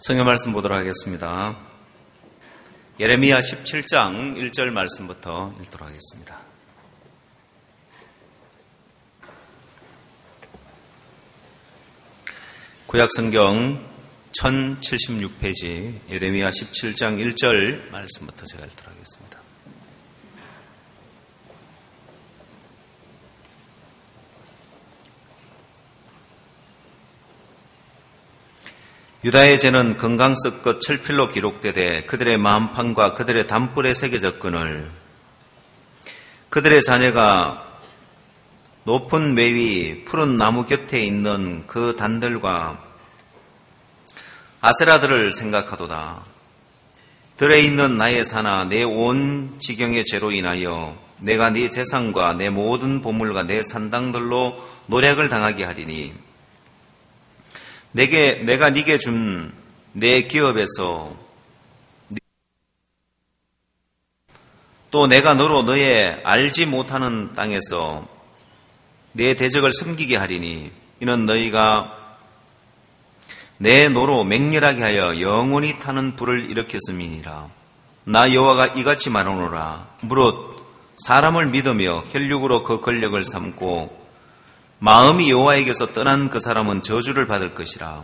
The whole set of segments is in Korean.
성경 말씀 보도록 하겠습니다. 예레미야 17장 1절 말씀부터 읽도록 하겠습니다. 구약성경 1076페이지 예레미야 17장 1절 말씀부터 제가 읽도록 하겠습니다. 유다의 죄는 금강석 끝 철필로 기록되되 그들의 마음판과 그들의 담불에 새겨졌거늘 그들의 자녀가 높은 매위 푸른 나무 곁에 있는 그 단들과 아세라들을 생각하도다. 들에 있는 나의 사나 내 온 지경의 죄로 인하여 내가 네 재산과 내 모든 보물과 내 산당들로 노략을 당하게 하리니 내가 네게 준 내 기업에서 또 내가 너로 너의 알지 못하는 땅에서 내 대적을 섬기게 하리니 이는 너희가 내 노로 맹렬하게 하여 영원히 타는 불을 일으켰음이니라. 나 여호와가 이같이 말하노라. 무릇 사람을 믿으며 혈육으로 그 권력을 삼고 마음이 여호와에게서 떠난 그 사람은 저주를 받을 것이라.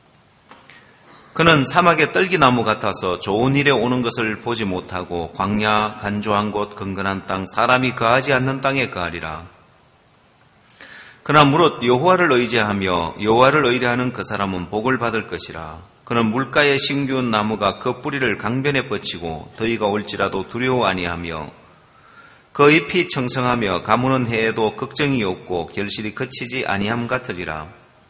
그는 사막의 떨기나무 같아서 좋은 일에 오는 것을 보지 못하고 광야, 간조한 곳, 건건한 땅, 사람이 거하지 않는 땅에 거하리라. 그러나 무릇 여호와를 의지하며 여호와를 의뢰하는 그 사람은 복을 받을 것이라. 그는 물가에 심기운 나무가 그 뿌리를 강변에 뻗치고 더위가 올지라도 두려워 아니하며 그 잎이 청성하며 가무는 해에도 걱정이 없고 결실이 그치지 아니함 같으리라.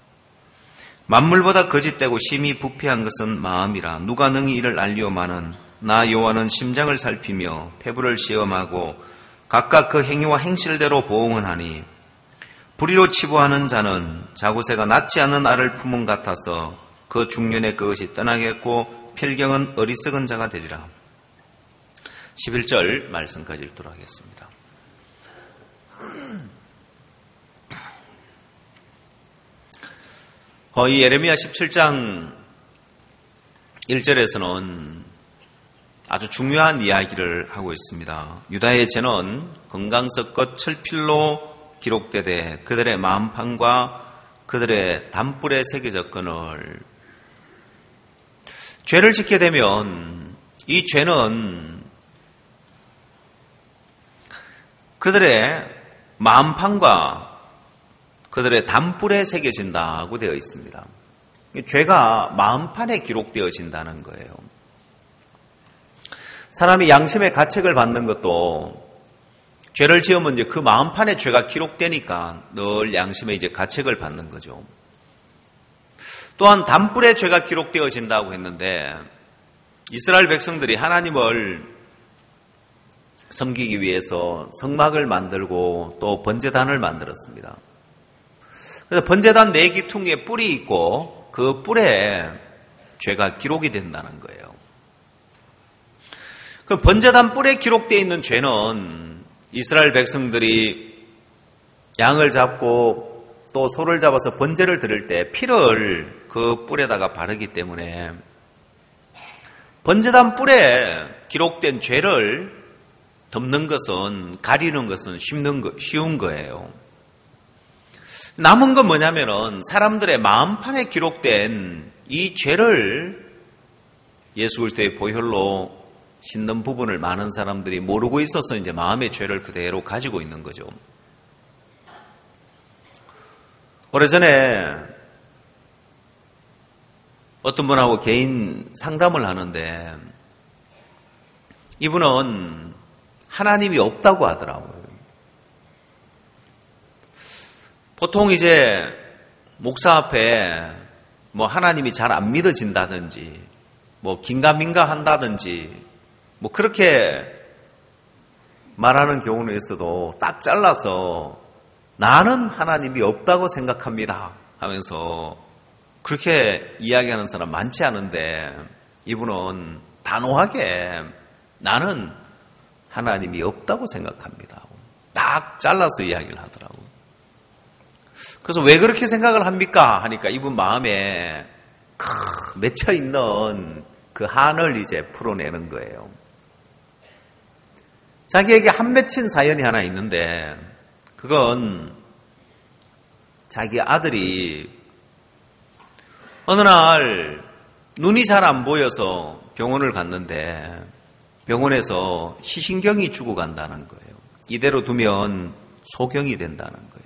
만물보다 거짓되고 심히 부패한 것은 마음이라. 누가 능히 이를 알리오마는 나 여호와는 심장을 살피며 폐부를 시험하고 각각 그 행위와 행실대로 보응은 하니 불의로 치부하는 자는 자구새가 낳지 않는 알을 품은 같아서 그 중년에 그것이 떠나겠고 필경은 어리석은 자가 되리라. 11절 말씀까지 읽도록 하겠습니다. 이 예레미야 17장 1절에서는 아주 중요한 이야기를 하고 있습니다. 유다의 죄는 금강석 끝 철필로 기록되되 그들의 마음판과 그들의 담불에 새겨졌거늘 죄를 짓게 되면 이 죄는 그들의 마음판과 그들의 담불에 새겨진다고 되어 있습니다. 죄가 마음판에 기록되어진다는 거예요. 사람이 양심의 가책을 받는 것도 죄를 지으면 이제 그 마음판에 죄가 기록되니까 늘 양심에 이제 가책을 받는 거죠. 또한 담불에 죄가 기록되어진다고 했는데 이스라엘 백성들이 하나님을 섬기기 위해서 성막을 만들고 또 번제단을 만들었습니다. 그래서 번제단 4기퉁에 뿔이 있고 그 뿔에 죄가 기록이 된다는 거예요. 그 번제단 뿔에 기록되어 있는 죄는 이스라엘 백성들이 양을 잡고 또 소를 잡아서 번제를 드릴 때 피를 그 뿔에다가 바르기 때문에 번제단 뿔에 기록된 죄를 덮는 것은, 가리는 것은 쉬운 거예요. 남은 건 뭐냐면은 사람들의 마음판에 기록된 이 죄를 예수 그리스도의 보혈로 씻는 부분을 많은 사람들이 모르고 있어서 이제 마음의 죄를 그대로 가지고 있는 거죠. 오래전에 어떤 분하고 개인 상담을 하는데 이분은 하나님이 없다고 하더라고요. 보통 이제 목사 앞에 뭐 하나님이 잘 안 믿어진다든지 뭐 긴가민가 한다든지 뭐 그렇게 말하는 경우는 있어도 딱 잘라서 나는 하나님이 없다고 생각합니다 하면서 그렇게 이야기하는 사람 많지 않은데 이분은 단호하게 나는 하나님이 없다고 생각합니다. 딱 잘라서 이야기를 하더라고요. 그래서 왜 그렇게 생각을 합니까? 하니까 이분 마음에 맺혀 있는 그 한을 이제 풀어내는 거예요. 자기에게 한 맺힌 사연이 하나 있는데, 그건 자기 아들이 어느 날 눈이 잘 안 보여서 병원을 갔는데, 병원에서 시신경이 죽어간다는 거예요. 이대로 두면 소경이 된다는 거예요.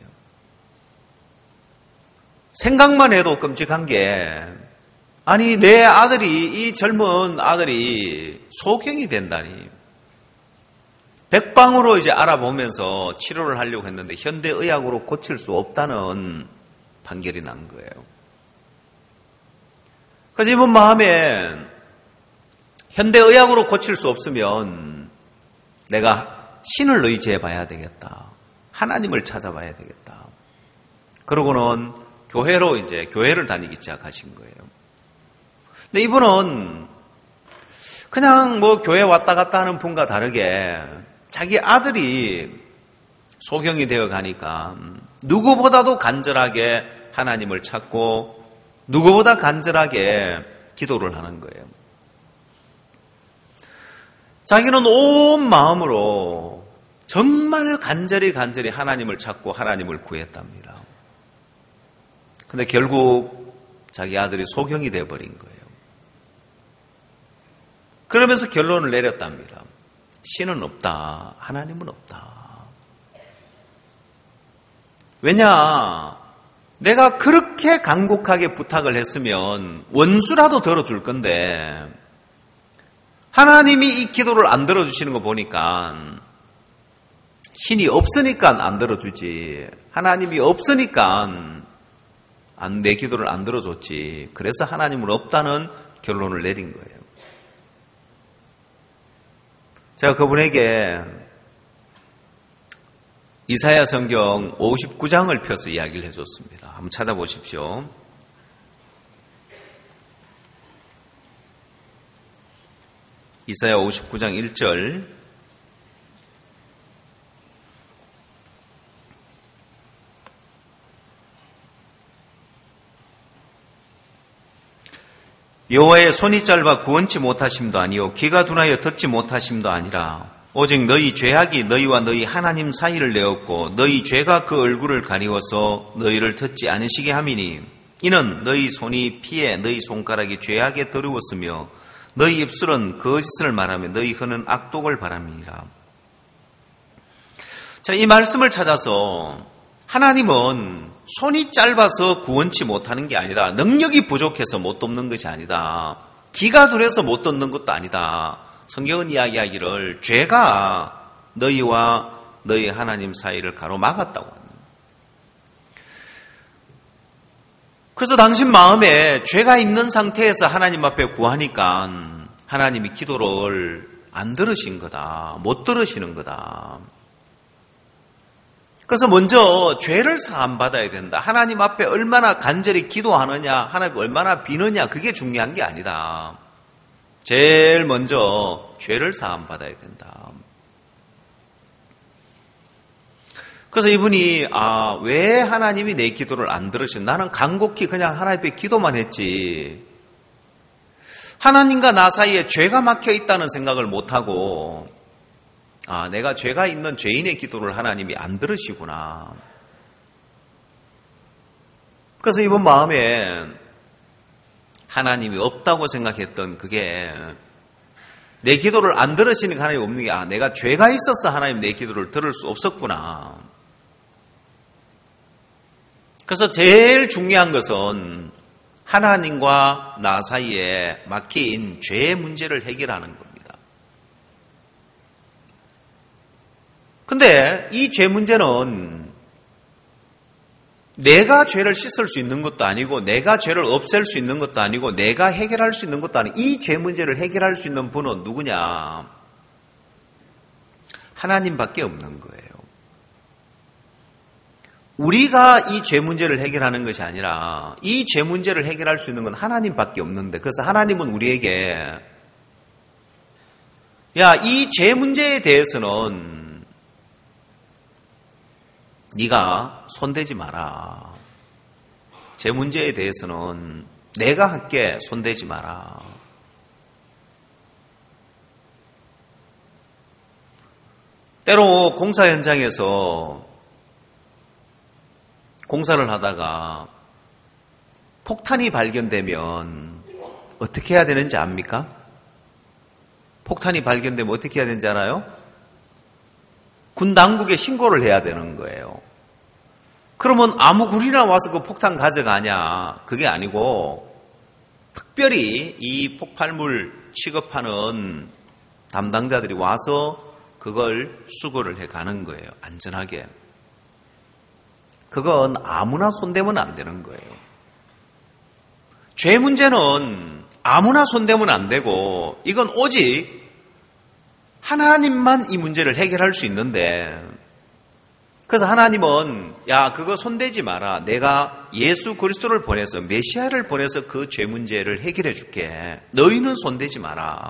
생각만 해도 끔찍한 게, 아니 내 아들이, 이 젊은 아들이 소경이 된다니. 백방으로 이제 알아보면서 치료를 하려고 했는데 현대의학으로 고칠 수 없다는 판결이 난 거예요. 그래서 이번 마음에 현대의학으로 고칠 수 없으면 내가 신을 의지해 봐야 되겠다. 하나님을 찾아봐야 되겠다. 그러고는 교회를 다니기 시작하신 거예요. 근데 이분은 그냥 교회 왔다 갔다 하는 분과 다르게 자기 아들이 소경이 되어 가니까 누구보다도 간절하게 하나님을 찾고 누구보다 간절하게 기도를 하는 거예요. 자기는 온 마음으로 정말 간절히 하나님을 찾고 하나님을 구했답니다. 근데 결국 자기 아들이 소경이 되어버린 거예요. 그러면서 결론을 내렸답니다. 신은 없다. 하나님은 없다. 왜냐? 내가 그렇게 간곡하게 부탁을 했으면 원수라도 들어줄 건데 하나님이 이 기도를 안 들어주시는 거 보니까 신이 없으니까 안 들어주지. 하나님이 없으니까 내 기도를 안 들어줬지. 그래서 하나님은 없다는 결론을 내린 거예요. 제가 그분에게 이사야 성경 59장을 펴서 이야기를 해줬습니다. 한번 찾아보십시오. 이사야 59장 1절. 여호와의 손이 짧아 구원치 못하심도 아니요 귀가 둔하여 듣지 못하심도 아니라 오직 너희 죄악이 너희와 너희 하나님 사이를 내었고 너희 죄가 그 얼굴을 가리워서 너희를 듣지 않으시게 함이니 이는 너희 손이 피에 너희 손가락이 죄악에 더러웠으며 너희 입술은 거짓을 말하며 너희 혀는 악독을 바람이니라. 자, 이 말씀을 찾아서 하나님은 손이 짧아서 구원치 못하는 게 아니다. 능력이 부족해서 못 돕는 것이 아니다. 귀가 둔해서 못 듣는 것도 아니다. 성경은 이야기하기를 죄가 너희와 너희 하나님 사이를 가로막았다고 합니다. 그래서 당신 마음에 죄가 있는 상태에서 하나님 앞에 구하니까 하나님이 기도를 안 들으신 거다. 못 들으시는 거다. 그래서 먼저 죄를 사함받아야 된다. 하나님 앞에 얼마나 간절히 기도하느냐, 하나님 얼마나 비느냐, 그게 중요한 게 아니다. 제일 먼저 죄를 사함받아야 된다. 그래서 이분이 왜 하나님이 내 기도를 안 들으신? 나는 간곡히 그냥 하나님 앞에 기도만 했지. 하나님과 나 사이에 죄가 막혀 있다는 생각을 못하고 내가 죄가 있는 죄인의 기도를 하나님이 안 들으시구나. 그래서 이번 마음에 하나님이 없다고 생각했던 그게 내 기도를 안 들으시니까 하나님 없는 게 내가 죄가 있어서 하나님 내 기도를 들을 수 없었구나. 그래서 제일 중요한 것은 하나님과 나 사이에 막힌 죄의 문제를 해결하는 겁니다. 근데 이 죄 문제는 내가 죄를 씻을 수 있는 것도 아니고 내가 죄를 없앨 수 있는 것도 아니고 내가 해결할 수 있는 것도 아니고 이 죄 문제를 해결할 수 있는 분은 누구냐? 하나님밖에 없는 거예요. 우리가 이 죄 문제를 해결하는 것이 아니라 이 죄 문제를 해결할 수 있는 건 하나님밖에 없는데 그래서 하나님은 우리에게 이 죄 문제에 대해서는 네가 손대지 마라. 죄 문제에 대해서는 내가 할게, 손대지 마라. 때로 공사 현장에서 공사를 하다가 폭탄이 발견되면 어떻게 해야 되는지 압니까? 폭탄이 발견되면 어떻게 해야 되는지 알아요? 군 당국에 신고를 해야 되는 거예요. 그러면 아무 군이나 와서 그 폭탄 가져가냐? 그게 아니고 특별히 이 폭발물 취급하는 담당자들이 와서 그걸 수거를 해가는 거예요. 안전하게. 그건 아무나 손대면 안 되는 거예요. 죄 문제는 아무나 손대면 안 되고 이건 오직 하나님만 이 문제를 해결할 수 있는데, 그래서 하나님은 야, 그거 손대지 마라. 내가 예수 그리스도를 보내서, 메시아를 보내서 그 죄 문제를 해결해 줄게. 너희는 손대지 마라.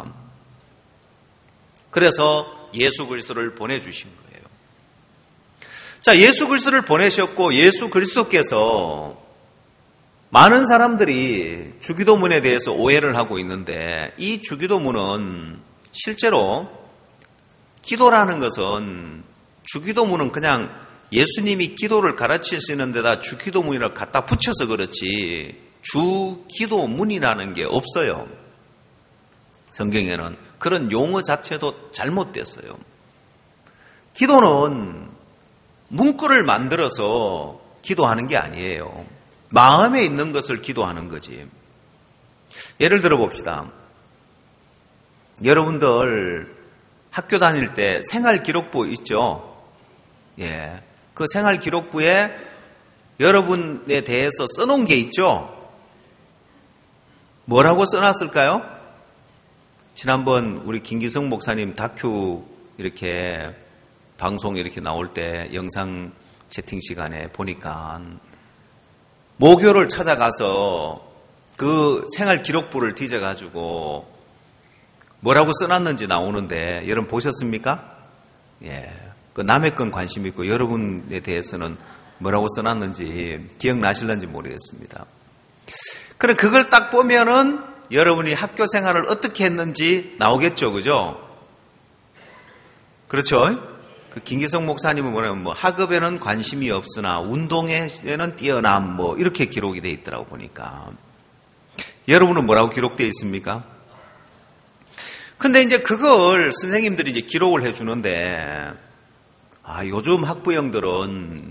그래서 예수 그리스도를 보내주신 거예요. 자, 예수 그리스도를 보내셨고 예수 그리스도께서 많은 사람들이 주기도문에 대해서 오해를 하고 있는데, 이 주기도문은 실제로 기도라는 것은, 주기도문은 그냥 예수님이 기도를 가르치시는 데다 주기도문이라고 갖다 붙여서 그렇지 주기도문이라는 게 없어요. 성경에는 그런 용어 자체도 잘못됐어요. 기도는 문구를 만들어서 기도하는 게 아니에요. 마음에 있는 것을 기도하는 거지. 예를 들어 봅시다. 여러분들 학교 다닐 때 생활기록부 있죠? 예. 그 생활기록부에 여러분에 대해서 써놓은 게 있죠? 뭐라고 써놨을까요? 지난번 우리 김기성 목사님 다큐 이렇게 방송 이렇게 나올 때 영상 채팅 시간에 보니까 모교를 찾아가서 그 생활기록부를 뒤져가지고 뭐라고 써놨는지 나오는데 여러분 보셨습니까? 예. 그 남의 건 관심 있고 여러분에 대해서는 뭐라고 써놨는지 기억나실는지 모르겠습니다. 그래, 그걸 딱 보면은 여러분이 학교 생활을 어떻게 했는지 나오겠죠, 그죠? 그렇죠? 그 김기성 목사님은 뭐냐면 학업에는 관심이 없으나 운동에는 뛰어남 이렇게 기록이 돼 있더라고 보니까. 여러분은 뭐라고 기록되어 있습니까? 근데 이제 그걸 선생님들이 이제 기록을 해주는데, 요즘 학부형들은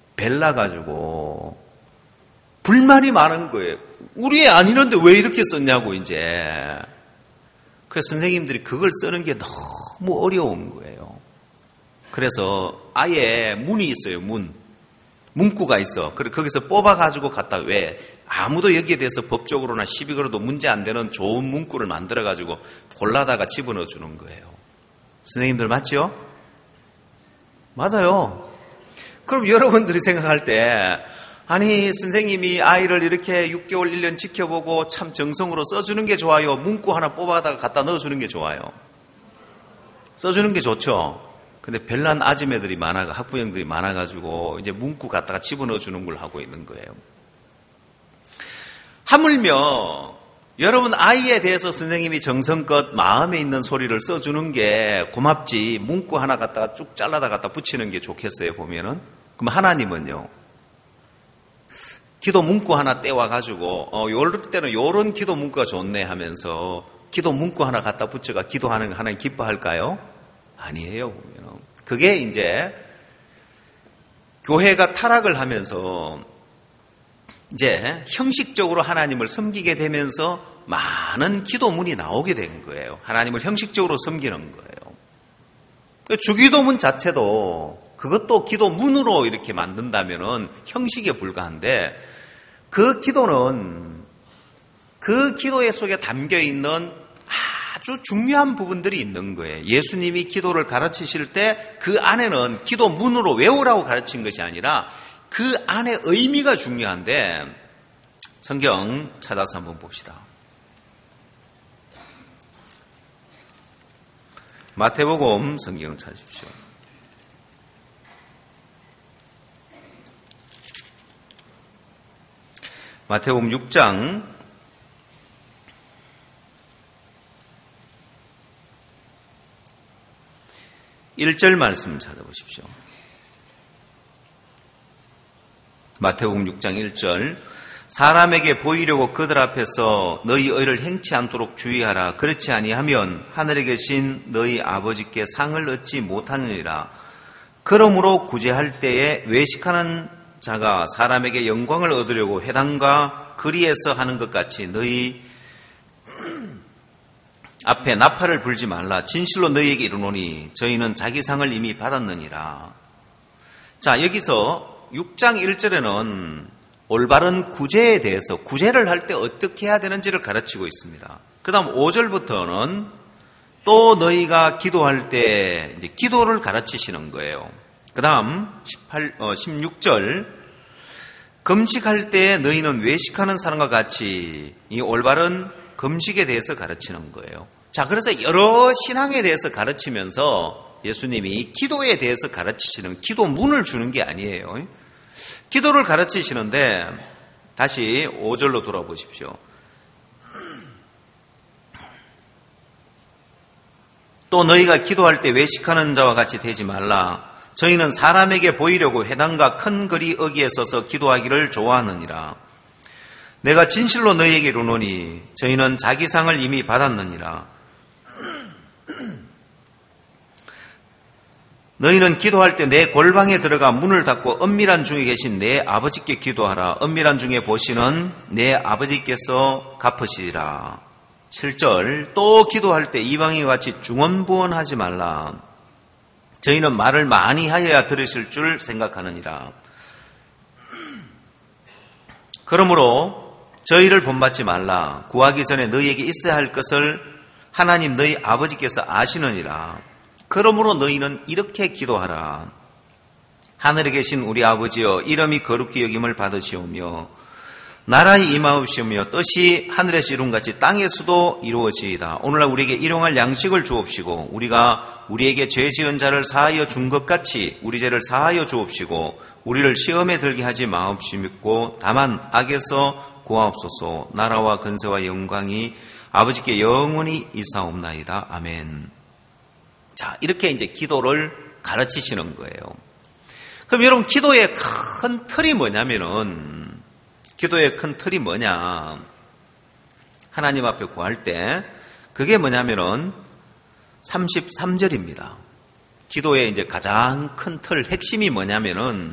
벨나가지고 불만이 많은 거예요. 우리 애 아니는데 왜 이렇게 썼냐고 이제. 그래서 선생님들이 그걸 쓰는 게 너무 어려운 거예요. 그래서 아예 문이 있어요, 문구가 있어. 그래서 거기서 뽑아가지고 갖다 왜 아무도 여기에 대해서 법적으로나 시비 걸어도 문제 안 되는 좋은 문구를 만들어가지고 골라다가 집어넣어 주는 거예요. 선생님들 맞죠? 맞아요. 그럼 여러분들이 생각할 때, 아니 선생님이 아이를 이렇게 6개월 1년 지켜보고 참 정성으로 써주는 게 좋아요, 문구 하나 뽑아다가 갖다 넣어주는 게 좋아요? 써주는 게 좋죠. 근데 별난 아줌매들이 많아, 학부형들이 많아가지고 이제 문구 갖다가 집어넣어주는 걸 하고 있는 거예요. 하물며 여러분 아이에 대해서 선생님이 정성껏 마음에 있는 소리를 써주는 게 고맙지, 문구 하나 갖다가 쭉 잘라다 갖다 붙이는 게 좋겠어요, 보면은? 그럼 하나님은요, 기도 문구 하나 떼와가지고, 요럴 때는 요런 기도 문구가 좋네 하면서 기도 문구 하나 갖다 붙여가 기도하는 거 하나님 기뻐할까요? 아니에요, 보면은. 그게 이제 교회가 타락을 하면서 이제 형식적으로 하나님을 섬기게 되면서 많은 기도문이 나오게 된 거예요. 하나님을 형식적으로 섬기는 거예요. 주기도문 자체도 그것도 기도문으로 이렇게 만든다면은 형식에 불과한데, 그 기도는 그 기도의 속에 담겨 있는 아주 중요한 부분들이 있는 거예요. 예수님이 기도를 가르치실 때 그 안에는 기도문으로 외우라고 가르친 것이 아니라 그 안에 의미가 중요한데, 성경 찾아서 한번 봅시다. 마태복음 성경 찾으십시오. 마태복음 6장 1절 말씀 찾아보십시오. 마태복음 6장 1절 사람에게 보이려고 그들 앞에서 너희 의를 행치 않도록 주의하라. 그렇지 아니하면 하늘에 계신 너희 아버지께 상을 얻지 못하느니라. 그러므로 구제할 때에 외식하는 자가 사람에게 영광을 얻으려고 회당과 거리에서 하는 것 같이 너희 앞에 나팔을 불지 말라. 진실로 너희에게 이르노니 저희는 자기 상을 이미 받았느니라. 자, 여기서 6장 1절에는 올바른 구제에 대해서 구제를 할 때 어떻게 해야 되는지를 가르치고 있습니다. 그 다음 5절부터는 또 너희가 기도할 때 이제 기도를 가르치시는 거예요. 그 다음 16절 금식할 때 너희는 외식하는 사람과 같이 이 올바른 금식에 대해서 가르치는 거예요. 자, 그래서 여러 신앙에 대해서 가르치면서 예수님이 기도에 대해서 가르치시는 기도문을 주는 게 아니에요. 기도를 가르치시는데 다시 5절로 돌아보십시오. 또 너희가 기도할 때 외식하는 자와 같이 되지 말라. 저희는 사람에게 보이려고 회당과 큰 거리 어귀에 서서 기도하기를 좋아하느니라. 내가 진실로 너희에게 이르노니 저희는 자기 상을 이미 받았느니라. 너희는 기도할 때 내 골방에 들어가 문을 닫고 은밀한 중에 계신 내 아버지께 기도하라. 은밀한 중에 보시는 내 아버지께서 갚으시리라. 7절 또 기도할 때 이방인과 같이 중언부언하지 말라. 저희는 말을 많이 하여야 들으실 줄 생각하느니라. 그러므로 저희를 본받지 말라. 구하기 전에 너희에게 있어야 할 것을 하나님 너희 아버지께서 아시느니라. 그러므로 너희는 이렇게 기도하라. 하늘에 계신 우리 아버지여, 이름이 거룩히 여김을 받으시오며 나라의 임하옵시오며 뜻이 하늘에서 이룬같이 땅에서도 이루어지이다. 오늘날 우리에게 일용할 양식을 주옵시고 우리가 우리에게 죄 지은 자를 사하여 준 것 같이 우리 죄를 사하여 주옵시고 우리를 시험에 들게 하지 마옵시고 다만 악에서 구하옵소서. 나라와 근세와 영광이 아버지께 영원히 있사옵나이다. 아멘. 자, 이렇게 이제 기도를 가르치시는 거예요. 그럼 여러분, 기도의 큰 틀이 뭐냐면은, 기도의 큰 틀이 뭐냐? 하나님 앞에 구할 때, 그게 뭐냐면은, 33절입니다. 기도의 이제 가장 큰 틀, 핵심이 뭐냐면은,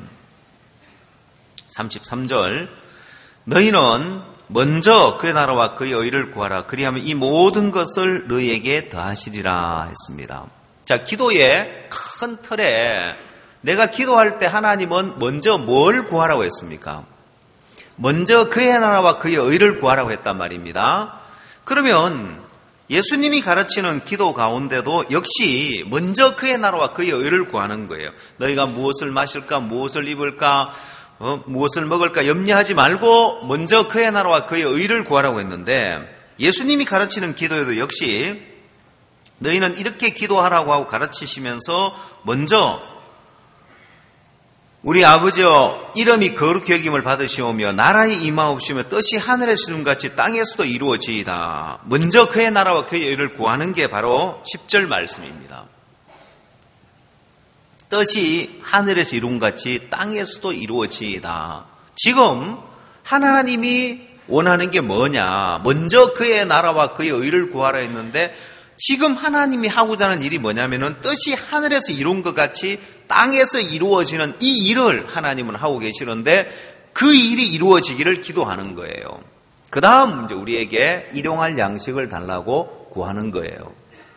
33절, 너희는 먼저 그의 나라와 그의 의를 구하라. 그리하면 이 모든 것을 너희에게 더하시리라 했습니다. 자, 기도의 큰 틀에 내가 기도할 때 하나님은 먼저 뭘 구하라고 했습니까? 먼저 그의 나라와 그의 의를 구하라고 했단 말입니다. 그러면 예수님이 가르치는 기도 가운데도 역시 먼저 그의 나라와 그의 의를 구하는 거예요. 너희가 무엇을 마실까, 무엇을 입을까, 무엇을 먹을까 염려하지 말고 먼저 그의 나라와 그의 의를 구하라고 했는데 예수님이 가르치는 기도에도 역시 너희는 이렇게 기도하라고 하고 가르치시면서 먼저 우리 아버지여 이름이 거룩히 여김을 받으시오며 나라의 임하옵시며 뜻이 하늘에서 이룬같이 땅에서도 이루어지이다. 먼저 그의 나라와 그의 의를 구하는 게 바로 10절 말씀입니다. 뜻이 하늘에서 이룬같이 땅에서도 이루어지이다. 지금 하나님이 원하는 게 뭐냐? 먼저 그의 나라와 그의 의를 구하라 했는데 지금 하나님이 하고자 하는 일이 뭐냐면은 뜻이 하늘에서 이룬 것 같이 땅에서 이루어지는 이 일을 하나님은 하고 계시는데 그 일이 이루어지기를 기도하는 거예요. 그 다음 이제 우리에게 일용할 양식을 달라고 구하는 거예요.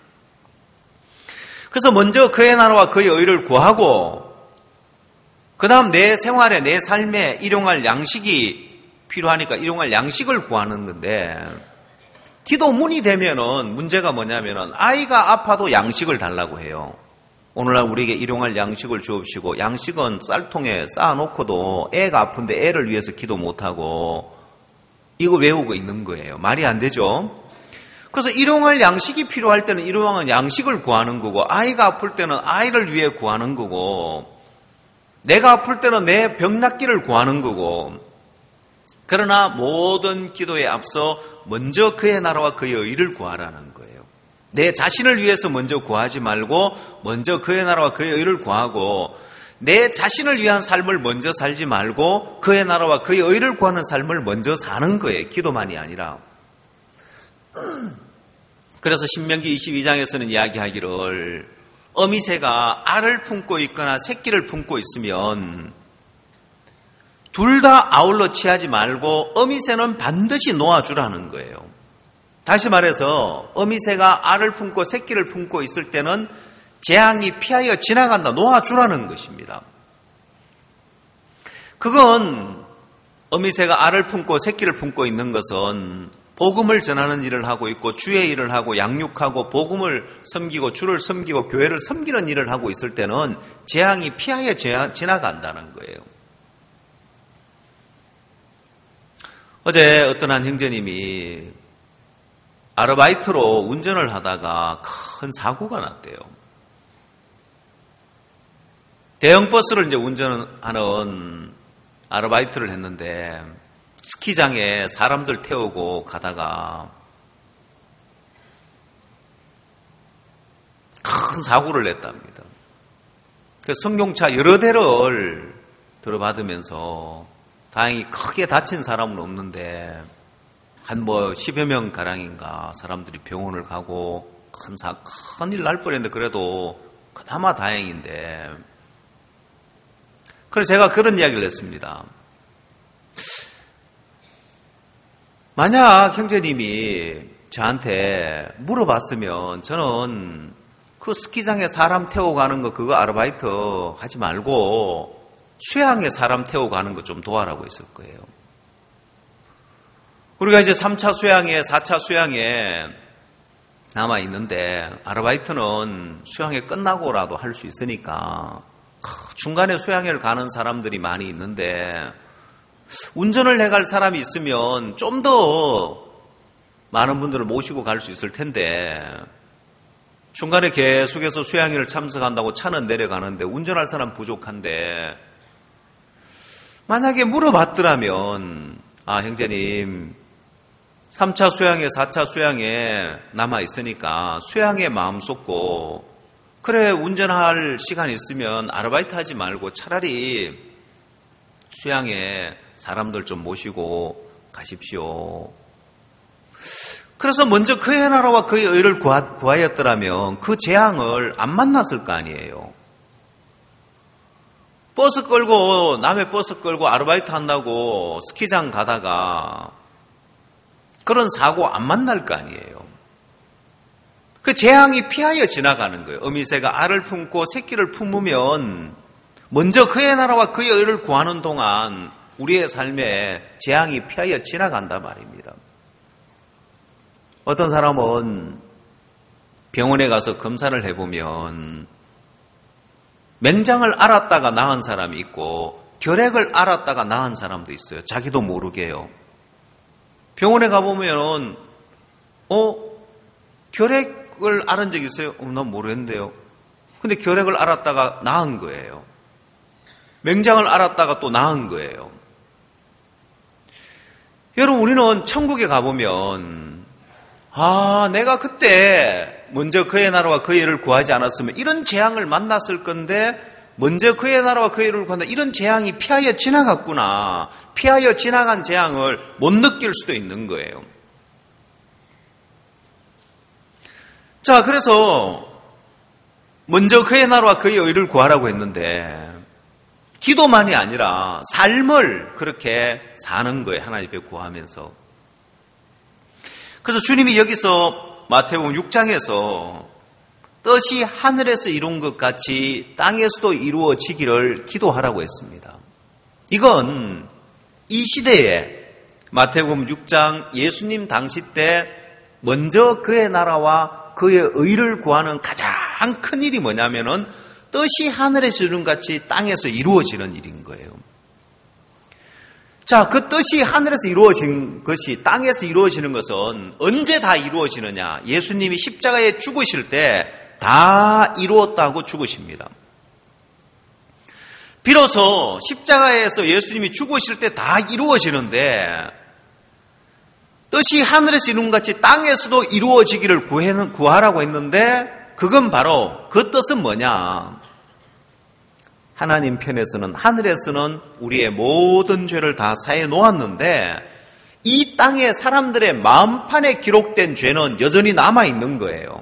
그래서 먼저 그의 나라와 그의 의를 구하고 그 다음 내 생활에 내 삶에 일용할 양식이 필요하니까 일용할 양식을 구하는 건데 기도문이 되면은 문제가 뭐냐면은 아이가 아파도 양식을 달라고 해요. 오늘날 우리에게 일용할 양식을 주옵시고 양식은 쌀통에 쌓아놓고도 애가 아픈데 애를 위해서 기도 못하고 이거 외우고 있는 거예요. 말이 안 되죠. 그래서 일용할 양식이 필요할 때는 일용할 양식을 구하는 거고 아이가 아플 때는 아이를 위해 구하는 거고 내가 아플 때는 내 병 낫기를 구하는 거고 그러나 모든 기도에 앞서 먼저 그의 나라와 그의 의를 구하라는 거예요. 내 자신을 위해서 먼저 구하지 말고 먼저 그의 나라와 그의 의를 구하고, 내 자신을 위한 삶을 먼저 살지 말고 그의 나라와 그의 의를 구하는 삶을 먼저 사는 거예요. 기도만이 아니라. 그래서 신명기 22장에서는 이야기하기를, 어미새가 알을 품고 있거나 새끼를 품고 있으면 둘 다 아울러 취하지 말고 어미새는 반드시 놓아주라는 거예요. 다시 말해서 어미새가 알을 품고 새끼를 품고 있을 때는 재앙이 피하여 지나간다, 놓아주라는 것입니다. 그건 어미새가 알을 품고 새끼를 품고 있는 것은 복음을 전하는 일을 하고 있고 주의 일을 하고 양육하고 복음을 섬기고 주를 섬기고 교회를 섬기는 일을 하고 있을 때는 재앙이 피하여 지나간다는 거예요. 어제 어떤 한 형제님이 아르바이트로 운전을 하다가 큰 사고가 났대요. 대형 버스를 이제 운전하는 아르바이트를 했는데 스키장에 사람들 태우고 가다가 큰 사고를 냈답니다. 승용차 여러 대를 들어받으면서 다행히 크게 다친 사람은 없는데 한 10여 명 가량인가 사람들이 병원을 가고 큰일 날 뻔했는데 그래도 그나마 다행인데, 그래서 제가 그런 이야기를 했습니다. 만약 형제님이 저한테 물어봤으면 저는 그 스키장에 사람 태우고 가는 거 그거 아르바이트 하지 말고 수양에 사람 태우고 가는 거 좀 도와라고 했을 거예요. 우리가 이제 3차 수양에 4차 수양에 남아 있는데 아르바이트는 수양회 끝나고라도 할 수 있으니까 중간에 수양회를 가는 사람들이 많이 있는데 운전을 해갈 사람이 있으면 좀 더 많은 분들을 모시고 갈 수 있을 텐데 중간에 계속해서 수양회를 참석한다고 차는 내려가는데 운전할 사람 부족한데, 만약에 물어봤더라면 형제님 3차 수양회 4차 수양회 남아있으니까 수양회 마음 쏟고 그래 운전할 시간 있으면 아르바이트 하지 말고 차라리 수양회 사람들 좀 모시고 가십시오. 그래서 먼저 그의 나라와 그의 의를 구하였더라면 그 재앙을 안 만났을 거 아니에요. 남의 버스 끌고 아르바이트 한다고 스키장 가다가 그런 사고 안 만날 거 아니에요. 그 재앙이 피하여 지나가는 거예요. 어미새가 알을 품고 새끼를 품으면 먼저 그의 나라와 그의 의를 구하는 동안 우리의 삶에 재앙이 피하여 지나간단 말입니다. 어떤 사람은 병원에 가서 검사를 해보면 맹장을 앓았다가 나은 사람이 있고 결핵을 앓았다가 나은 사람도 있어요. 자기도 모르게요. 병원에 가보면 결핵을 앓은 적 있어요? 난 모르겠는데요. 근데 결핵을 앓았다가 나은 거예요. 맹장을 앓았다가 또 나은 거예요. 여러분, 우리는 천국에 가보면 내가 그때 먼저 그의 나라와 그의 의를 구하지 않았으면 이런 재앙을 만났을 건데 먼저 그의 나라와 그의 의를 구한다. 이런 재앙이 피하여 지나갔구나. 피하여 지나간 재앙을 못 느낄 수도 있는 거예요. 자, 그래서 먼저 그의 나라와 그의 의를 구하라고 했는데 기도만이 아니라 삶을 그렇게 사는 거예요. 하나님 앞에 구하면서. 그래서 주님이 여기서 마태복음 6장에서 뜻이 하늘에서 이룬 것 같이 땅에서도 이루어지기를 기도하라고 했습니다. 이건 이 시대에 마태복음 6장 예수님 당시 때 먼저 그의 나라와 그의 의를 구하는 가장 큰 일이 뭐냐면은 뜻이 하늘에서 이룬 것 같이 땅에서 이루어지는 일인 거예요. 자, 그 뜻이 하늘에서 이루어진 것이 땅에서 이루어지는 것은 언제 다 이루어지느냐? 예수님이 십자가에 죽으실 때 다 이루었다고 죽으십니다. 비로소 십자가에서 예수님이 죽으실 때 다 이루어지는데 뜻이 하늘에서 이룬 같이 땅에서도 이루어지기를 구하라고 했는데 그건 바로 그 뜻은 뭐냐? 하나님 편에서는 하늘에서는 우리의 모든 죄를 다 사해 놓았는데 이 땅의 사람들의 마음판에 기록된 죄는 여전히 남아있는 거예요.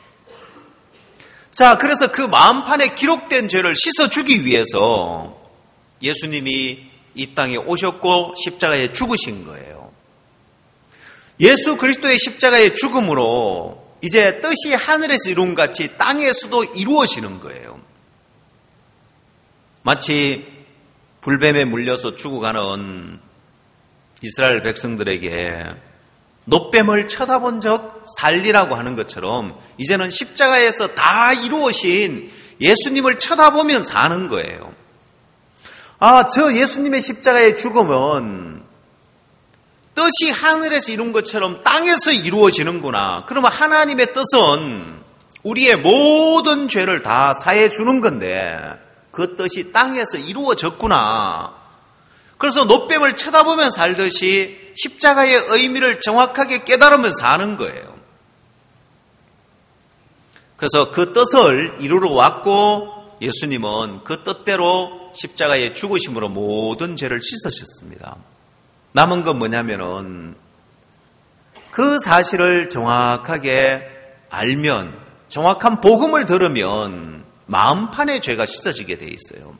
자, 그래서 그 마음판에 기록된 죄를 씻어주기 위해서 예수님이 이 땅에 오셨고 십자가에 죽으신 거예요. 예수 그리스도의 십자가의 죽음으로 이제 뜻이 하늘에서 이룬 같이 땅에서도 이루어지는 거예요. 마치 불뱀에 물려서 죽어가는 이스라엘 백성들에게 놋뱀을 쳐다본 적 살리라고 하는 것처럼 이제는 십자가에서 다 이루어진 예수님을 쳐다보면 사는 거예요. 아, 저 예수님의 십자가의 죽음은 뜻이 하늘에서 이룬 것처럼 땅에서 이루어지는구나. 그러면 하나님의 뜻은 우리의 모든 죄를 다 사해 주는 건데 그 뜻이 땅에서 이루어졌구나. 그래서 놋뱀을 쳐다보면 살듯이 십자가의 의미를 정확하게 깨달으면 사는 거예요. 그래서 그 뜻을 이루러 왔고 예수님은 그 뜻대로 십자가의 죽으심으로 모든 죄를 씻으셨습니다. 남은 건 뭐냐면은 그 사실을 정확하게 알면, 정확한 복음을 들으면 마음판의 죄가 씻어지게 돼 있어요.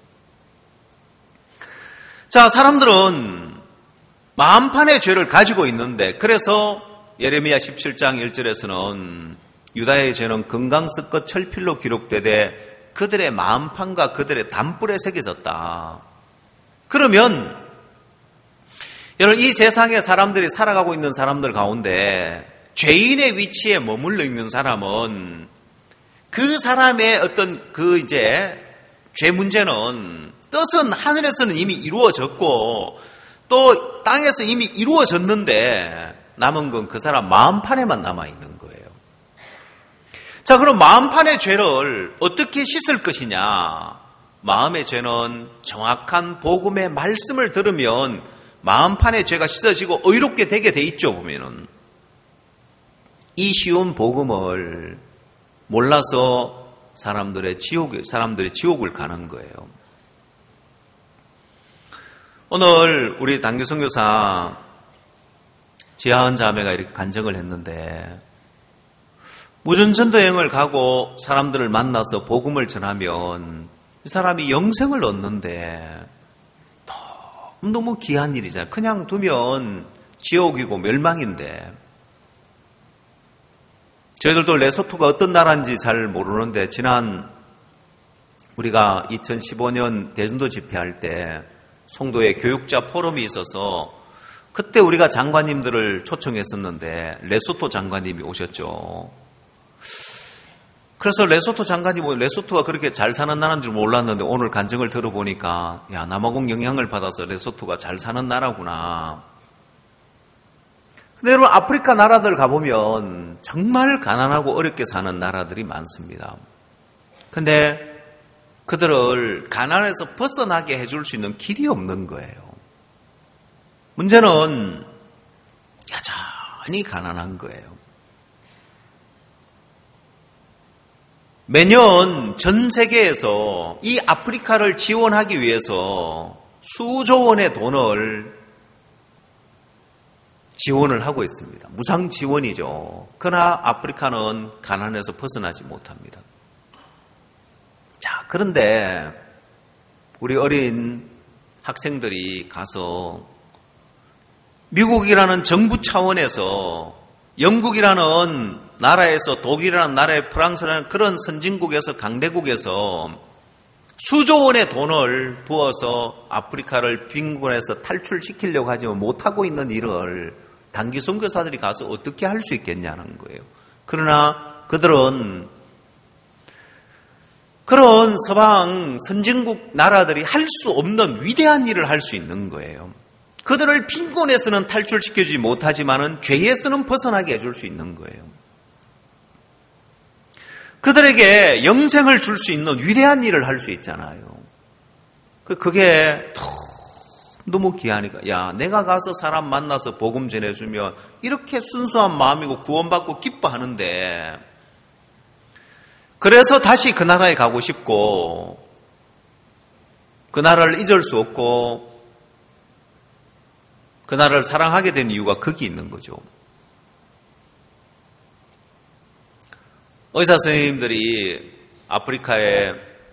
자, 사람들은 마음판의 죄를 가지고 있는데 그래서 예레미야 17장 1절에서는 유다의 죄는 금강석과 철필로 기록되되 그들의 마음판과 그들의 담불에 새겨졌다. 그러면 여러분, 이 세상에 사람들이 살아가고 있는 사람들 가운데 죄인의 위치에 머물러 있는 사람은 그 사람의 어떤 죄 문제는 뜻은 하늘에서는 이미 이루어졌고 또 땅에서 이미 이루어졌는데 남은 건 그 사람 마음판에만 남아있는 거예요. 자, 그럼 마음판의 죄를 어떻게 씻을 것이냐? 마음의 죄는 정확한 복음의 말씀을 들으면 마음판의 죄가 씻어지고 의롭게 되게 돼 있죠, 보면은. 이 쉬운 복음을 몰라서 사람들이 지옥을 가는 거예요. 오늘 우리 단교 선교사 지하은 자매가 이렇게 간증을 했는데 무전전도 여행을 가고 사람들을 만나서 복음을 전하면 이 사람이 영생을 얻는데 너무 귀한 일이잖아요. 그냥 두면 지옥이고 멸망인데. 저희들도 레소토가 어떤 나라인지 잘 모르는데 지난 우리가 2015년 대전도 집회할 때 송도에 교육자 포럼이 있어서 그때 우리가 장관님들을 초청했었는데 레소토 장관님이 오셨죠. 그래서 레소토 장관님이 레소토가 그렇게 잘 사는 나라인 줄 몰랐는데 오늘 간증을 들어보니까 야, 남아공 영향을 받아서 레소토가 잘 사는 나라구나. 근데 여러분, 아프리카 나라들 가보면 정말 가난하고 어렵게 사는 나라들이 많습니다. 근데 그들을 가난에서 벗어나게 해줄 수 있는 길이 없는 거예요. 문제는 여전히 가난한 거예요. 매년 전 세계에서 이 아프리카를 지원하기 위해서 수조 원의 돈을 지원을 하고 있습니다. 무상 지원이죠. 그러나 아프리카는 가난에서 벗어나지 못합니다. 자, 그런데 우리 어린 학생들이 가서 미국이라는 정부 차원에서 영국이라는 나라에서 독일이라는 나라에 프랑스라는 그런 선진국에서 강대국에서 수조 원의 돈을 부어서 아프리카를 빈곤에서 탈출시키려고 하지만 못하고 있는 일을 단기 선교사들이 가서 어떻게 할 수 있겠냐는 거예요. 그러나 그들은 그런 서방 선진국 나라들이 할 수 없는 위대한 일을 할 수 있는 거예요. 그들을 빈곤에서는 탈출시키지 못하지만은 죄에서는 벗어나게 해줄 수 있는 거예요. 그들에게 영생을 줄 수 있는 위대한 일을 할 수 있잖아요. 그게 너무 귀하니까. 야, 내가 가서 사람 만나서 복음 전해주면 이렇게 순수한 마음이고 구원받고 기뻐하는데, 그래서 다시 그 나라에 가고 싶고 그 나라를 잊을 수 없고 그 나라를 사랑하게 된 이유가 거기 있는 거죠. 의사 선생님들이 아프리카에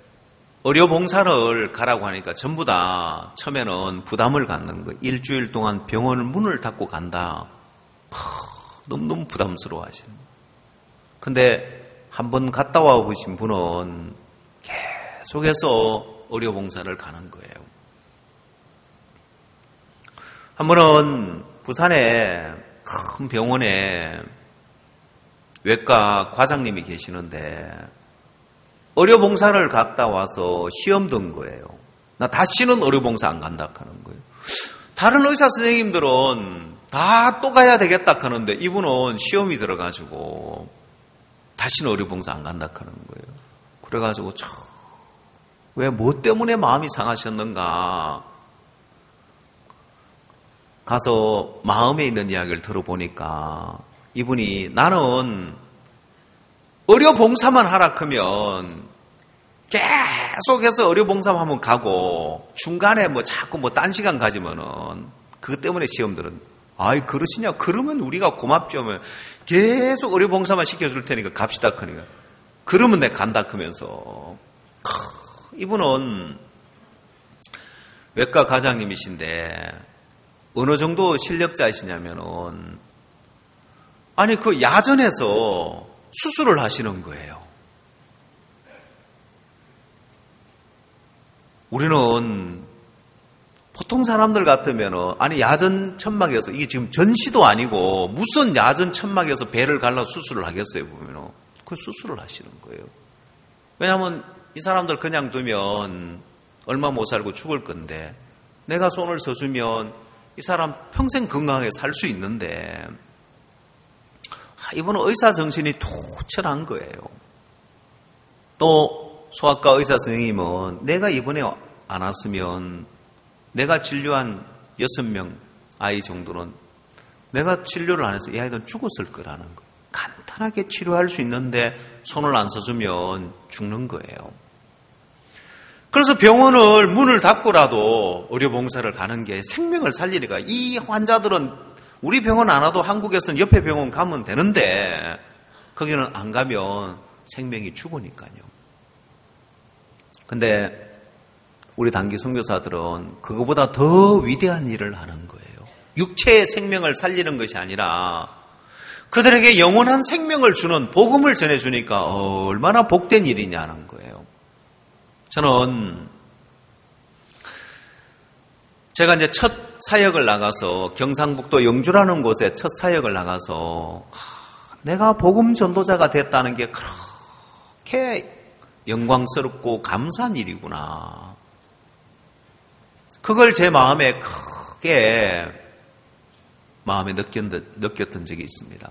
의료봉사를 가라고 하니까 전부 다 처음에는 부담을 갖는 거예요. 일주일 동안 병원을 문을 닫고 간다. 너무너무 부담스러워 하시는 거예요. 근데 한번 갔다 와 보신 분은 계속해서 의료봉사를 가는 거예요. 한 번은 부산에 큰 병원에 외과 과장님이 계시는데 의료봉사를 갔다 와서 시험 든 거예요. 나 다시는 의료봉사 안 간다 하는 거예요. 다른 의사 선생님들은 다 또 가야 되겠다 하는데 이분은 시험이 들어가지고 다시는 의료봉사 안 간다 하는 거예요. 그래가지고 왜 뭐 때문에 마음이 상하셨는가 가서 마음에 있는 이야기를 들어보니까 이분이 나는 의료봉사만 하라 하면 계속해서 의료봉사만 하면 가고 중간에 자꾸 딴 시간 가지면은 그것 때문에 시험 들은. 아이 그러시냐? 그러면 우리가 고맙죠. 하면 계속 의료봉사만 시켜줄 테니까 갑시다 하니까 그러면 내가 간다 하면서. 이분은 외과 과장님이신데 어느 정도 실력자이시냐면은 아니 그 야전에서 수술을 하시는 거예요. 우리는 보통 사람들 같으면은 아니 야전 천막에서 이게 지금 전시도 아니고 무슨 야전 천막에서 배를 갈라 수술을 하겠어요 보면은 그 수술을 하시는 거예요. 왜냐하면 이 사람들 그냥 두면 얼마 못 살고 죽을 건데 내가 손을 써주면 이 사람 평생 건강하게 살 수 있는데 이분은 의사 정신이 투철한 거예요. 또 소아과 의사 선생님은 내가 이번에 안 왔으면 내가 진료한 6명 아이 정도는 내가 진료를 안 해서 이 아이들은 죽었을 거라는 거예요. 간단하게 치료할 수 있는데 손을 안 써주면 죽는 거예요. 그래서 병원을 문을 닫고라도 의료봉사를 가는 게 생명을 살리니까 이 환자들은 우리 병원 안 와도 한국에서는 옆에 병원 가면 되는데 거기는 안 가면 생명이 죽으니까요. 근데 우리 단기 선교사들은 그거보다 더 위대한 일을 하는 거예요. 육체의 생명을 살리는 것이 아니라 그들에게 영원한 생명을 주는 복음을 전해주니까 얼마나 복된 일이냐는 거예요. 저는 제가 이제 첫 사역을 나가서 경상북도 영주라는 곳에 첫 사역을 나가서 내가 복음 전도자가 됐다는 게 그렇게 영광스럽고 감사한 일이구나. 그걸 제 마음에 크게 느꼈던 적이 있습니다.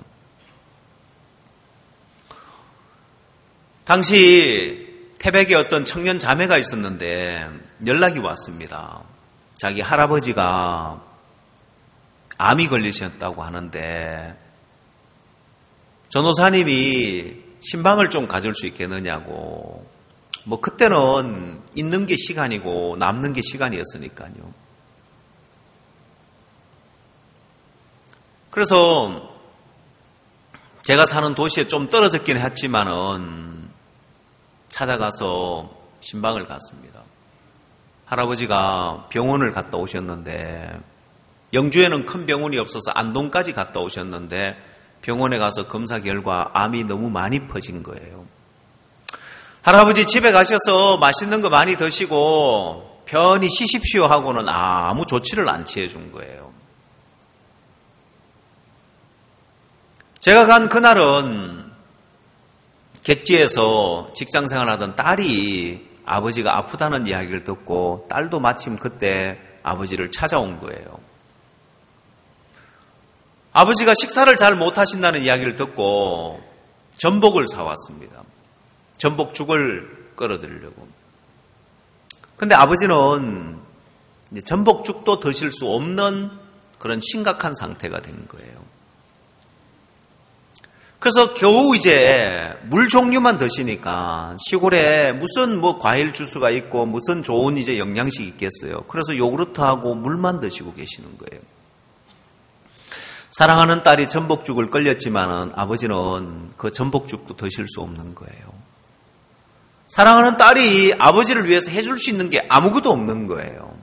당시 태백에 어떤 청년 자매가 있었는데 연락이 왔습니다. 자기 할아버지가 암이 걸리셨다고 하는데 전도사님이 신방을 좀 가질 수 있겠느냐고. 그때는 있는 게 시간이고 남는 게 시간이었으니까요. 그래서 제가 사는 도시에 좀 떨어졌긴 했지만은 찾아가서 신방을 갔습니다. 할아버지가 병원을 갔다 오셨는데 영주에는 큰 병원이 없어서 안동까지 갔다 오셨는데 병원에 가서 검사 결과 암이 너무 많이 퍼진 거예요. 할아버지 집에 가셔서 맛있는 거 많이 드시고 편히 쉬십시오 하고는 아무 조치를 안 취해준 거예요. 제가 간 그날은 객지에서 직장생활하던 딸이 아버지가 아프다는 이야기를 듣고 딸도 마침 그때 아버지를 찾아온 거예요. 아버지가 식사를 잘 못하신다는 이야기를 듣고 전복을 사왔습니다. 전복죽을 끓여드리려고. 근데 아버지는 이제 전복죽도 드실 수 없는 그런 심각한 상태가 된 거예요. 그래서 겨우 이제 물 종류만 드시니까 시골에 무슨 뭐 과일 주스가 있고 무슨 좋은 이제 영양식이 있겠어요. 그래서 요구르트하고 물만 드시고 계시는 거예요. 사랑하는 딸이 전복죽을 끓였지만은 아버지는 그 전복죽도 드실 수 없는 거예요. 사랑하는 딸이 아버지를 위해서 해줄 수 있는 게 아무것도 없는 거예요.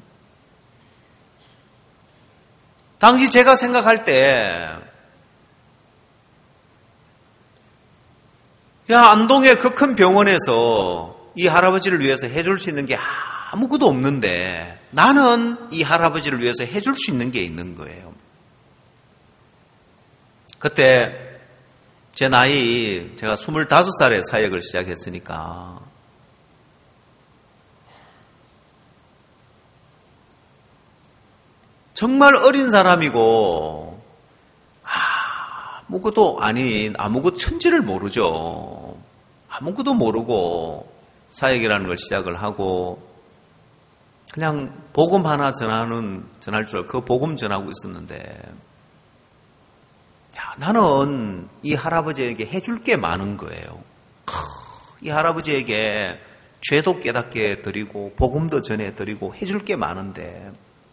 당시 제가 생각할 때, 안동의 그 큰 병원에서 이 할아버지를 위해서 해줄 수 있는 게 아무것도 없는데 나는 이 할아버지를 위해서 해줄 수 있는 게 있는 거예요. 그때 제 나이, 제가 25살에 사역을 시작했으니까 정말 어린 사람이고 아무것도 아닌 천지를 모르죠. 아무것도 모르고 사역이라는 걸 시작을 하고 그냥 복음 하나 전할 줄 알고 그 복음 전하고 있었는데 나는 이 할아버지에게 해줄 게 많은 거예요. 이 할아버지에게 죄도 깨닫게 드리고 복음도 전해드리고 해줄 게 많은데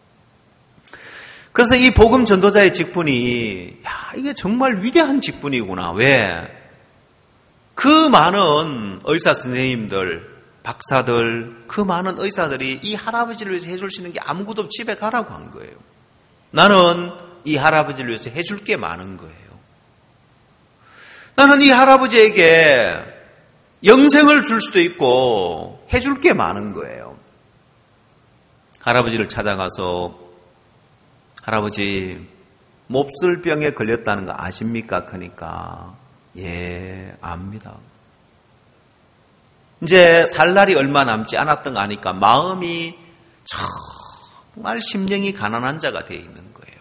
그래서 이 복음 전도자의 직분이 이게 정말 위대한 직분이구나. 왜? 그 많은 의사 선생님들, 박사들, 그 많은 의사들이 이 할아버지를 위해서 해줄 수 있는 게 아무것도 없이 집에 가라고 한 거예요. 나는 이 할아버지를 위해서 해줄 게 많은 거예요. 나는 이 할아버지에게 영생을 줄 수도 있고 해줄 게 많은 거예요. 할아버지를 찾아가서 할아버지 몹쓸 병에 걸렸다는 거 아십니까? 그러니까 예, 압니다. 이제 살 날이 얼마 남지 않았던 거 아니까 마음이 정말 심령이 가난한 자가 되어 있는 거예요.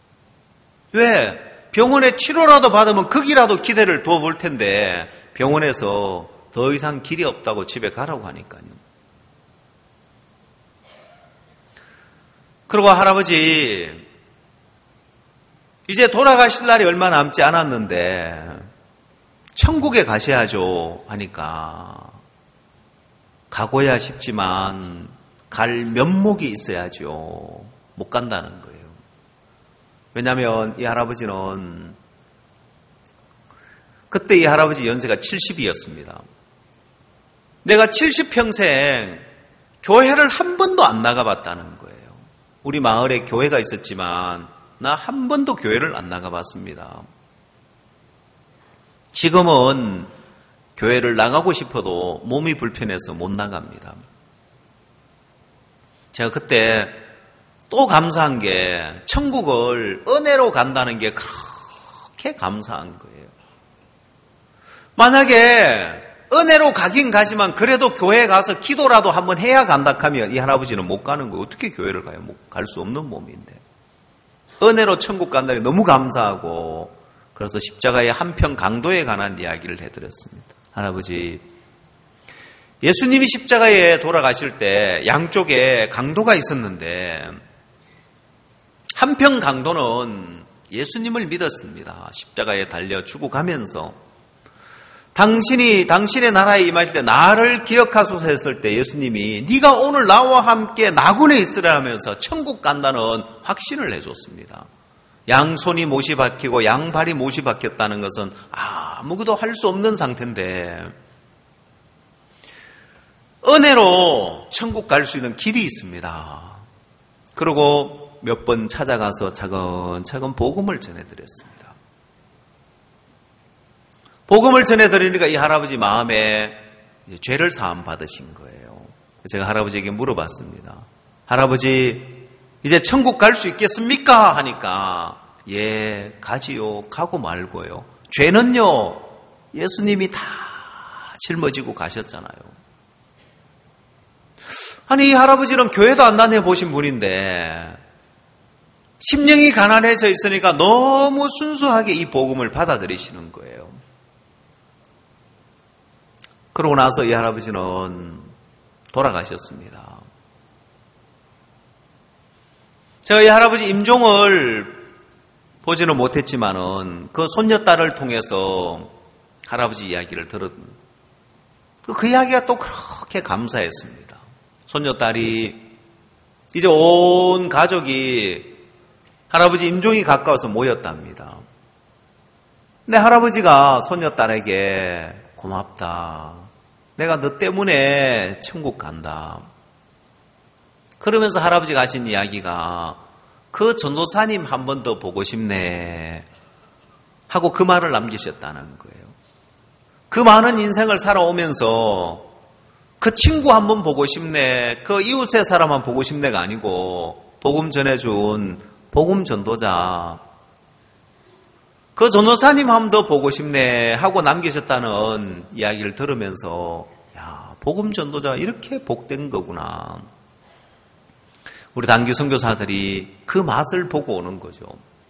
왜? 병원에 치료라도 받으면 거기라도 기대를 둬볼 텐데 병원에서 더 이상 길이 없다고 집에 가라고 하니까요. 그리고 할아버지 이제 돌아가실 날이 얼마 남지 않았는데 천국에 가셔야죠 하니까 가고야 싶지만 갈 면목이 있어야죠. 못 간다는 거예요. 왜냐하면 이 할아버지는 그때 이 할아버지 연세가 70이었습니다. 내가 70평생 교회를 한 번도 안 나가봤다는 거예요. 우리 마을에 교회가 있었지만 나 한 번도 교회를 안 나가봤습니다. 지금은 교회를 나가고 싶어도 몸이 불편해서 못 나갑니다. 제가 그때 또 감사한 게 천국을 은혜로 간다는 게 그렇게 감사한 거예요. 만약에 은혜로 가긴 가지만 그래도 교회에 가서 기도라도 한번 해야 간다 하면 이 할아버지는 못 가는 거예요. 어떻게 교회를 가요? 갈 수 없는 몸인데. 은혜로 천국 간다니 너무 감사하고 그래서 십자가의 한편 강도에 관한 이야기를 해드렸습니다. 할아버지, 예수님이 십자가에 돌아가실 때 양쪽에 강도가 있었는데 한편 강도는 예수님을 믿었습니다. 십자가에 달려 죽어가면서 당신의 나라에 임할 때 나를 기억하소서 했을 때 예수님이 네가 오늘 나와 함께 나군에 있으라 하면서 천국 간다는 확신을 해줬습니다. 양손이 못이 박히고 양발이 못이 박혔다는 것은 아무것도 할 수 없는 상태인데 은혜로 천국 갈 수 있는 길이 있습니다. 그리고 몇 번 찾아가서 차근차근 복음을 전해드렸습니다. 복음을 전해드리니까 이 할아버지 마음에 죄를 사함 받으신 거예요. 제가 할아버지에게 물어봤습니다. 할아버지, 이제 천국 갈 수 있겠습니까? 하니까 예, 가지요. 가고 말고요. 죄는요, 예수님이 다 짊어지고 가셨잖아요. 아니, 이 할아버지는 교회도 안 다녀보신 분인데 심령이 가난해져 있으니까 너무 순수하게 이 복음을 받아들이시는 거예요. 그러고 나서 이 할아버지는 돌아가셨습니다. 저희 할아버지 임종을 보지는 못했지만은 그 손녀딸을 통해서 할아버지 이야기를 들었는데 그 이야기가 또 그렇게 감사했습니다. 손녀딸이 이제 온 가족이 할아버지 임종이 가까워서 모였답니다. 근데 할아버지가 손녀딸에게 고맙다. 내가 너 때문에 천국 간다. 그러면서 할아버지가 하신 이야기가 그 전도사님 한 번 더 보고 싶네 하고 그 말을 남기셨다는 거예요. 그 많은 인생을 살아오면서 그 친구 한 번 보고 싶네, 그 이웃의 사람 한 번 보고 싶네가 아니고 복음 전해준 복음 전도자, 그 전도사님 한 번 더 보고 싶네 하고 남기셨다는 이야기를 들으면서 야, 복음 전도자 이렇게 복된 거구나. 우리 단기 선교사들이 그 맛을 보고 오는 거죠.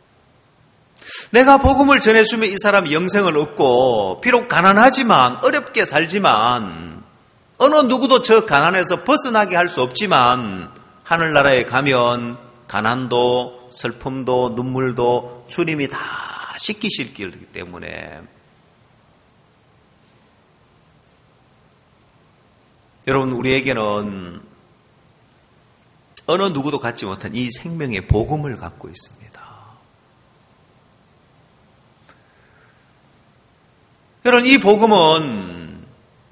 내가 복음을 전해주면 이 사람이 영생을 얻고 비록 가난하지만 어렵게 살지만 어느 누구도 저 가난에서 벗어나게 할 수 없지만 하늘나라에 가면 가난도 슬픔도 눈물도 주님이 다 씻기실 길이기 때문에 여러분 우리에게는 어느 누구도 갖지 못한 이 생명의 복음을 갖고 있습니다. 여러분 이 복음은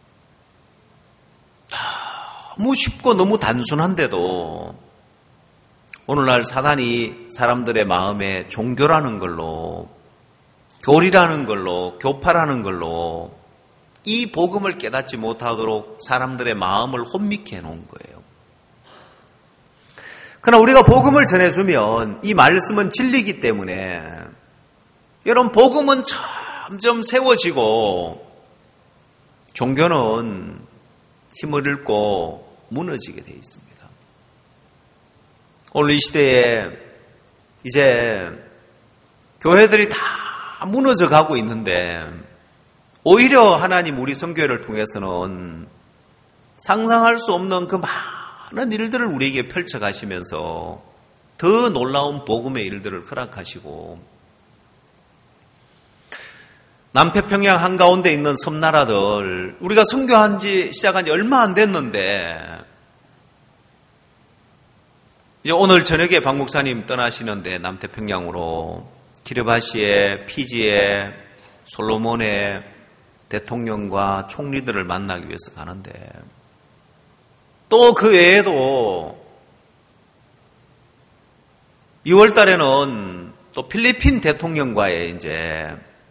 너무 쉽고 너무 단순한데도 오늘날 사단이 사람들의 마음에 종교라는 걸로 교리라는 걸로 교파라는 걸로 이 복음을 깨닫지 못하도록 사람들의 마음을 혼미케 해놓은 거예요. 그러나 우리가 복음을 전해주면 이 말씀은 진리이기 때문에 여러분 복음은 점점 세워지고 종교는 힘을 잃고 무너지게 되어 있습니다. 오늘 이 시대에 이제 교회들이 다 무너져 가고 있는데 오히려 하나님 우리 선교회를 통해서는 상상할 수 없는 그 많은 일들을 우리에게 펼쳐가시면서 더 놀라운 복음의 일들을 허락하시고 남태평양 한가운데 있는 섬나라들 우리가 시작한 지 얼마 안 됐는데 이제 오늘 저녁에 박 목사님 떠나시는데 남태평양으로 키르바시에 피지에 솔로몬의 대통령과 총리들을 만나기 위해서 가는데 또 그 외에도 6월 달에는 또 필리핀 대통령과의 이제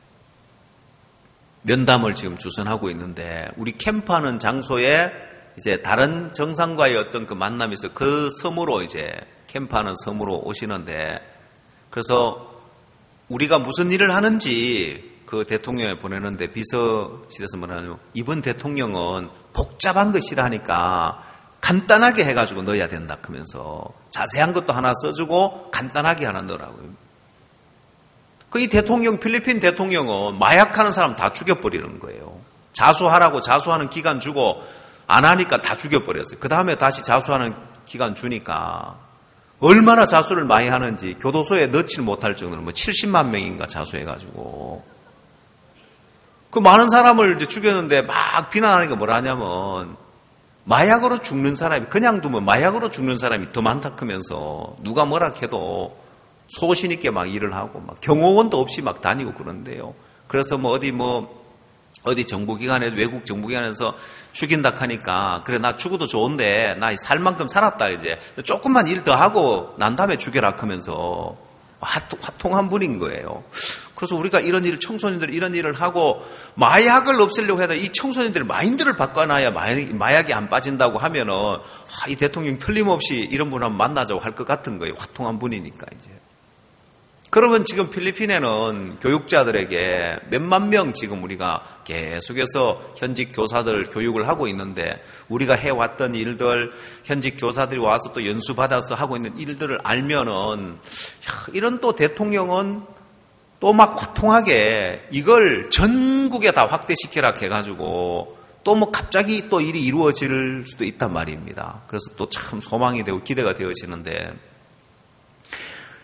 면담을 지금 주선하고 있는데 우리 캠프하는 장소에 이제 다른 정상과의 어떤 그 만남이 있어 그 섬으로 이제 캠프하는 섬으로 오시는데 그래서 우리가 무슨 일을 하는지 그 대통령에 보내는데 비서실에서 뭐냐면 이번 대통령은 복잡한 거 싫어하니까 간단하게 해가지고 넣어야 된다 하면서 자세한 것도 하나 써주고 간단하게 하나 넣으라고요. 그 이 대통령 필리핀 대통령은 마약하는 사람 다 죽여버리는 거예요. 자수하라고 자수하는 기간 주고 안 하니까 다 죽여버렸어요. 그 다음에 다시 자수하는 기간 주니까 얼마나 자수를 많이 하는지 교도소에 넣지 못할 정도로 뭐 70만 명인가 자수해가지고 그 많은 사람을 이제 죽였는데 막 비난하니까 뭐라 하냐면 마약으로 죽는 사람이 그냥 두면 마약으로 죽는 사람이 더 많다 하면서 누가 뭐라 해도 소신 있게 막 일을 하고 막 경호원도 없이 막 다니고 그런데요. 그래서 어디 정부기관에서 외국 정부기관에서 죽인다 하니까 그래 나 죽어도 좋은데 나 살 만큼 살았다 이제 조금만 일 더 하고 난 다음에 죽여라 하면서 화통한 분인 거예요. 그래서 우리가 이런 일 청소년들 이런 일을 하고 마약을 없애려고 해도 이 청소년들의 마인드를 바꿔놔야 마약이 안 빠진다고 하면은 이 대통령 틀림없이 이런 분 한번 만나자고 할 것 같은 거예요. 화통한 분이니까 이제. 그러면 지금 필리핀에는 교육자들에게 몇만 명 지금 우리가 계속해서 현직 교사들 교육을 하고 있는데 우리가 해왔던 일들 현직 교사들이 와서 또 연수받아서 하고 있는 일들을 알면은 이런 또 대통령은 또 막 화통하게 이걸 전국에 다 확대시키라 해가지고 또 뭐 갑자기 또 일이 이루어질 수도 있단 말입니다. 그래서 또 참 소망이 되고 기대가 되어지는데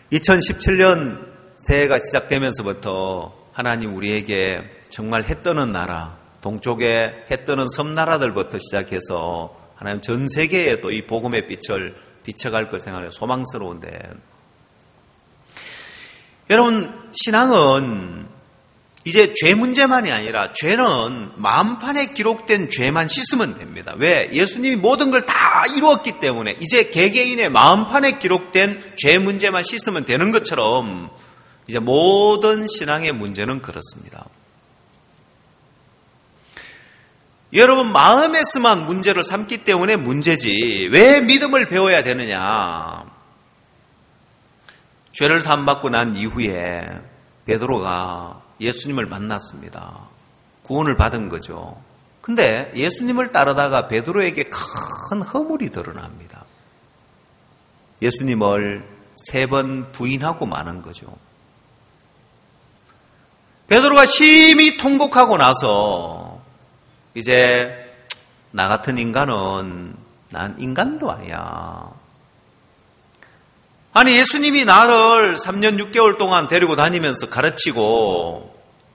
2017년 새해가 시작되면서부터 하나님 우리에게 정말 해 뜨는 나라, 동쪽에 해 뜨는 섬나라들부터 시작해서 하나님 전 세계에 또 이 복음의 빛을 비춰갈 걸 생각해요. 소망스러운데. 여러분, 신앙은 이제 죄 문제만이 아니라 죄는 마음판에 기록된 죄만 씻으면 됩니다. 왜? 예수님이 모든 걸 다 이루었기 때문에 이제 개개인의 마음판에 기록된 죄 문제만 씻으면 되는 것처럼 이제 모든 신앙의 문제는 그렇습니다. 여러분, 마음에서만 문제를 삼기 때문에 문제지 왜 믿음을 배워야 되느냐? 죄를 사함받고 난 이후에 베드로가 예수님을 만났습니다. 구원을 받은 거죠. 근데 예수님을 따르다가 베드로에게 큰 허물이 드러납니다. 예수님을 3번 부인하고 마는 거죠. 베드로가 심히 통곡하고 나서 이제 나 같은 인간은 난 인간도 아니야. 아니, 예수님이 나를 3년 6개월 동안 데리고 다니면서 가르치고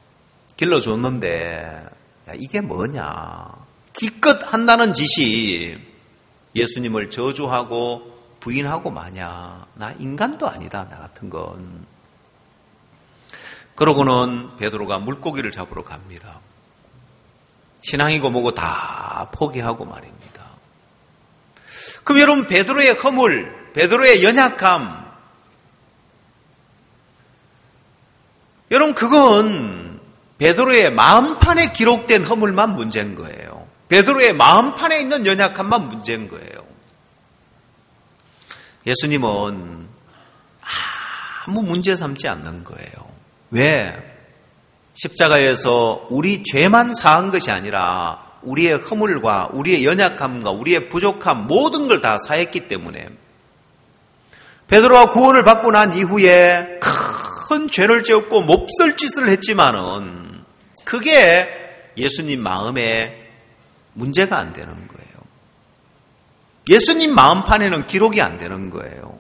길러줬는데 야, 이게 뭐냐. 기껏 한다는 짓이 예수님을 저주하고 부인하고 마냐. 나 인간도 아니다, 나 같은 건. 그러고는 베드로가 물고기를 잡으러 갑니다. 신앙이고 뭐고 다 포기하고 말입니다. 그럼 여러분, 베드로의 허물, 베드로의 연약함, 여러분 그건 베드로의 마음판에 기록된 허물만 문제인 거예요. 베드로의 마음판에 있는 연약함만 문제인 거예요. 예수님은 아무 문제 삼지 않는 거예요. 왜? 십자가에서 우리 죄만 사한 것이 아니라 우리의 허물과 우리의 연약함과 우리의 부족함 모든 걸 다 사했기 때문에 베드로가 구원을 받고 난 이후에 큰 죄를 지었고 몹쓸 짓을 했지만은 그게 예수님 마음에 문제가 안 되는 거예요. 예수님 마음판에는 기록이 안 되는 거예요.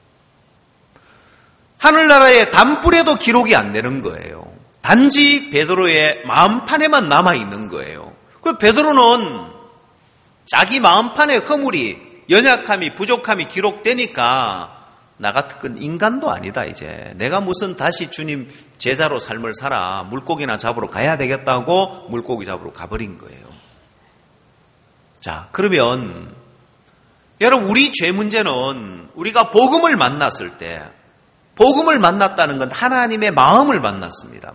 하늘나라의 단뿔에도 기록이 안 되는 거예요. 단지 베드로의 마음판에만 남아있는 거예요. 그 베드로는 자기 마음판에 허물이, 연약함이, 부족함이 기록되니까 나 같은 인간도 아니다 이제. 내가 무슨 다시 주님 제자로 삶을 살아. 물고기나 잡으러 가야 되겠다고 물고기 잡으러 가버린 거예요. 자, 그러면 여러분, 우리 죄 문제는 우리가 복음을 만났을 때, 복음을 만났다는 건 하나님의 마음을 만났습니다.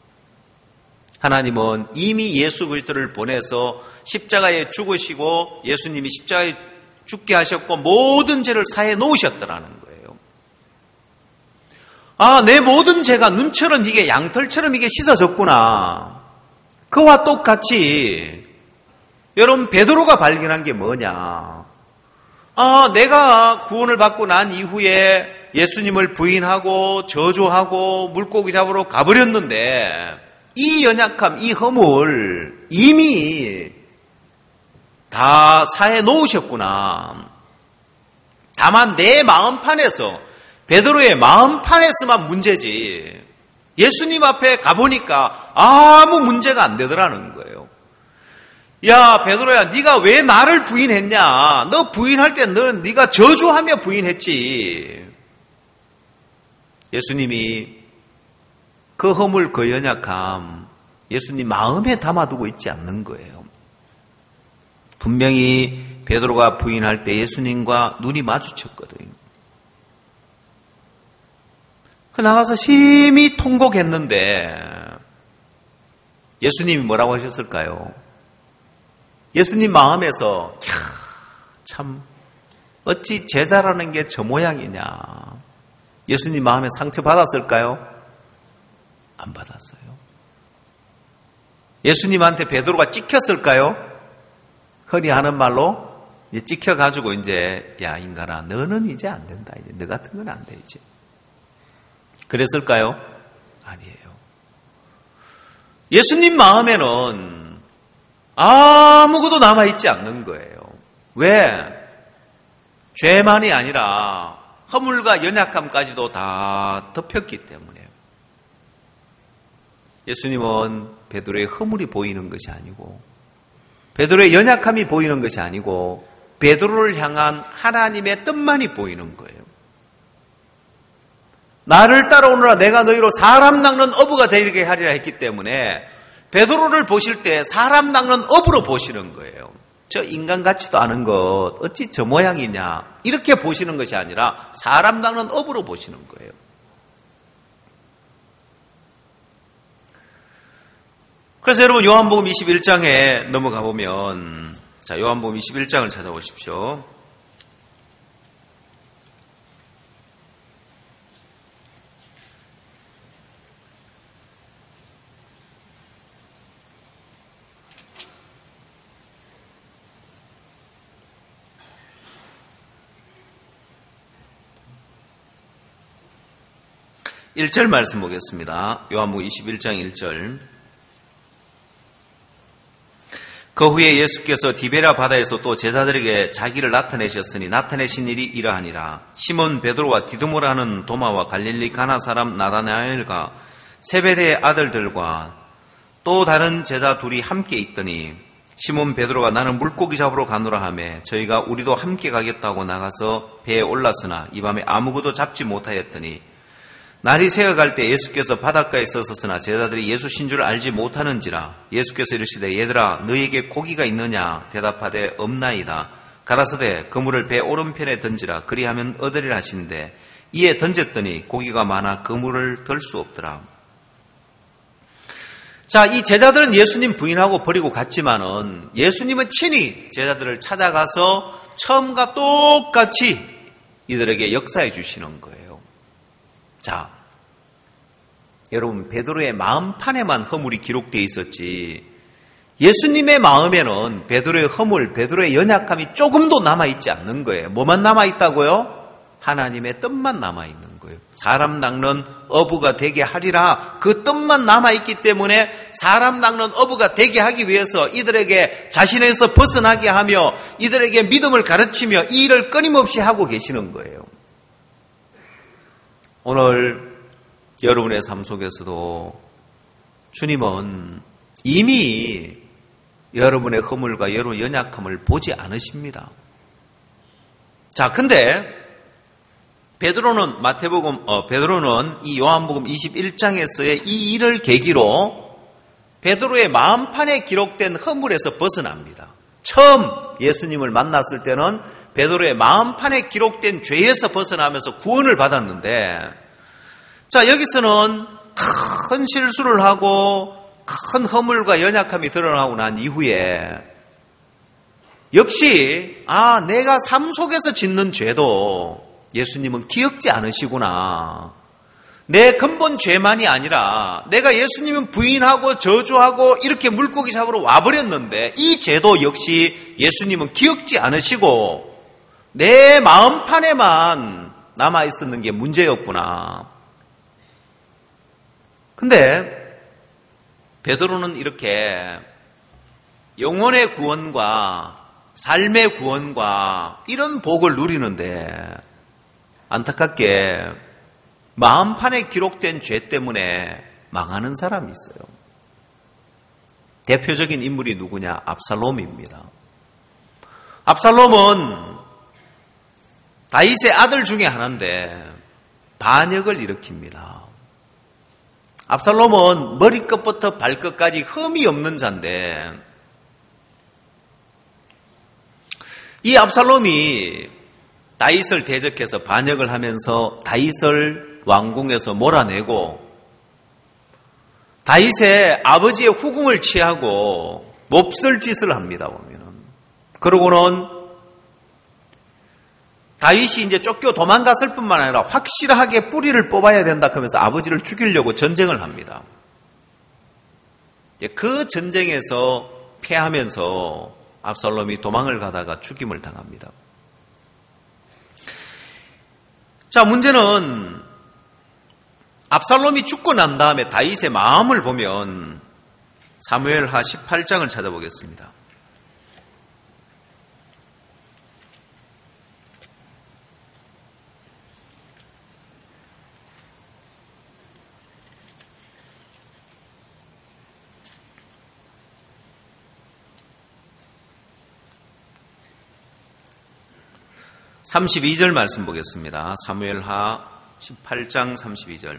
하나님은 이미 예수 그리스도를 보내서 십자가에 죽으시고 예수님이 십자가에 죽게 하셨고 모든 죄를 사해 놓으셨더라는 거예요. 아, 내 모든 죄가 눈처럼 이게 양털처럼 이게 씻어졌구나. 그와 똑같이 여러분, 베드로가 발견한 게 뭐냐. 아, 내가 구원을 받고 난 이후에 예수님을 부인하고 저주하고 물고기 잡으러 가버렸는데 이 연약함, 이 허물 이미 다 사해 놓으셨구나. 다만 내 마음판에서, 베드로의 마음판에서만 문제지 예수님 앞에 가보니까 아무 문제가 안 되더라는 거예요. 야, 베드로야, 네가 왜 나를 부인했냐? 너 부인할 때 너는 네가 저주하며 부인했지. 예수님이 그 허물, 그 연약함 예수님 마음에 담아두고 있지 않는 거예요. 분명히 베드로가 부인할 때 예수님과 눈이 마주쳤거든요. 그 나가서 심히 통곡했는데 예수님이 뭐라고 하셨을까요? 예수님 마음에서 참 어찌 제자라는 게 저 모양이냐. 예수님 마음에 상처 받았을까요? 안 받았어요. 예수님한테 베드로가 찍혔을까요? 흔히 하는 말로 찍혀가지고 이제 야 인간아 너는 이제 안 된다. 이제 너 같은 건 안 돼 이제. 그랬을까요? 아니에요. 예수님 마음에는 아무것도 남아있지 않는 거예요. 왜? 죄만이 아니라 허물과 연약함까지도 다 덮였기 때문에 예수님은 베드로의 허물이 보이는 것이 아니고 베드로의 연약함이 보이는 것이 아니고 베드로를 향한 하나님의 뜻만이 보이는 거예요. 나를 따라오너라 내가 너희로 사람 낚는 어부가 되게 하리라 했기 때문에 베드로를 보실 때 사람 낚는 어부로 보시는 거예요. 저 인간 같지도 않은 것 어찌 저 모양이냐 이렇게 보시는 것이 아니라 사람 낚는 어부로 보시는 거예요. 그래서 여러분 요한복음 21장에 넘어가 보면 자 요한복음 21장을 찾아보십시오. 일 절 말씀 보겠습니다. 요한복음 21장 1절. 그 후에 예수께서 디베랴 바다에서 또 제자들에게 자기를 나타내셨으니 나타내신 일이 이러하니라. 시몬 베드로와 디두모라는 도마와 갈릴리 가나 사람 나다나엘과 세베대의 아들들과 또 다른 제자 둘이 함께 있더니 시몬 베드로가 나는 물고기 잡으러 가노라 하매 저희가 우리도 함께 가겠다고 나가서 배에 올랐으나 이 밤에 아무것도 잡지 못하였더니 날이 새어갈 때 예수께서 바닷가에 서섰으나 제자들이 예수신 줄 알지 못하는지라. 예수께서 이르시되 얘들아 너희에게 고기가 있느냐 대답하되 없나이다. 가라사대 그물을 배 오른편에 던지라 그리하면 얻으리라 하시는데 이에 던졌더니 고기가 많아 그물을 들 수 없더라. 자, 이 제자들은 예수님 부인하고 버리고 갔지만은 예수님은 친히 제자들을 찾아가서 처음과 똑같이 이들에게 역사해 주시는 거예요. 자, 여러분 베드로의 마음판에만 허물이 기록되어 있었지 예수님의 마음에는 베드로의 허물, 베드로의 연약함이 조금도 남아있지 않는 거예요. 뭐만 남아있다고요? 하나님의 뜻만 남아있는 거예요. 사람 낚는 어부가 되게 하리라. 그 뜻만 남아있기 때문에 사람 낚는 어부가 되게 하기 위해서 이들에게 자신에서 벗어나게 하며 이들에게 믿음을 가르치며 이 일을 끊임없이 하고 계시는 거예요. 오늘 여러분의 삶 속에서도 주님은 이미 여러분의 허물과 여러분의 연약함을 보지 않으십니다. 자, 근데 베드로는 베드로는 이 요한복음 21장에서의 이 일을 계기로 베드로의 마음판에 기록된 허물에서 벗어납니다. 처음 예수님을 만났을 때는 베드로의 마음판에 기록된 죄에서 벗어나면서 구원을 받았는데 자, 여기서는 큰 실수를 하고 큰 허물과 연약함이 드러나고 난 이후에 역시 내가 삶 속에서 짓는 죄도 예수님은 기억지 않으시구나. 내 근본 죄만이 아니라 내가 예수님은 부인하고 저주하고 이렇게 물고기 잡으러 와버렸는데 이 죄도 역시 예수님은 기억지 않으시고 내 마음판에만 남아있었는 게 문제였구나. 근데 베드로는 이렇게 영혼의 구원과 삶의 구원과 이런 복을 누리는데 안타깝게 마음판에 기록된 죄 때문에 망하는 사람이 있어요. 대표적인 인물이 누구냐? 압살롬입니다. 압살롬은 다윗의 아들 중에 하나인데 반역을 일으킵니다. 압살롬은 머리끝부터 발끝까지 흠이 없는 자인데 이 압살롬이 다윗을 대적해서 반역을 하면서 다윗을 왕궁에서 몰아내고 다윗의 아버지의 후궁을 취하고 몹쓸 짓을 합니다. 보면은 그러고는 다윗이 이제 쫓겨 도망갔을 뿐만 아니라 확실하게 뿌리를 뽑아야 된다 하면서 아버지를 죽이려고 전쟁을 합니다. 그 전쟁에서 패하면서 압살롬이 도망을 가다가 죽임을 당합니다. 자, 문제는 압살롬이 죽고 난 다음에 다윗의 마음을 보면 사무엘하 18장을 찾아보겠습니다. 32절 말씀 보겠습니다. 사무엘하 18장 32절.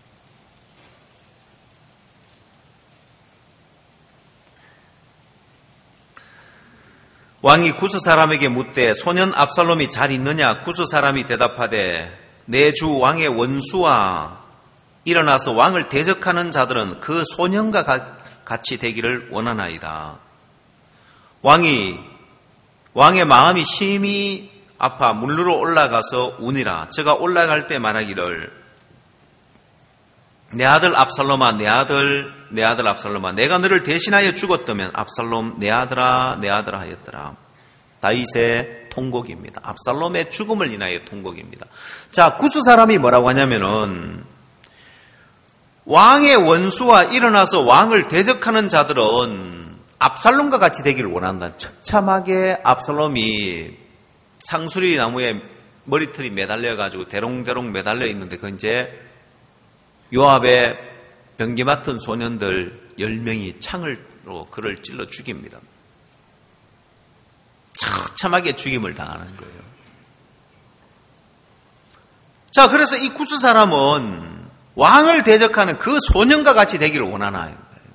왕이 구스 사람에게 묻되 소년 압살롬이 잘 있느냐? 구스 사람이 대답하되 내 주 왕의 원수와 일어나서 왕을 대적하는 자들은 그 소년과 같이 되기를 원하나이다. 왕의 마음이 심히 아파 물르러 올라가서 우니라. 저가 올라갈 때 말하기를 내 아들 압살롬아, 내 아들 압살롬아, 내가 너를 대신하여 죽었다면 압살롬 내 아들아 하였더라. 다윗의 통곡입니다. 압살롬의 죽음을 인하여 통곡입니다. 자, 구스 사람이 뭐라고 하냐면은 왕의 원수와 일어나서 왕을 대적하는 자들은 압살롬과 같이 되기를 원한다. 처참하게 압살롬이 상수리 나무에 머리털이 매달려가지고 대롱대롱 매달려 있는데 그 이제 요압의 병기 맡은 소년들 10명이 창으로 그를 찔러 죽입니다. 처참하게 죽임을 당하는 거예요. 자, 그래서 이 구스 사람은 왕을 대적하는 그 소년과 같이 되기를 원하나요?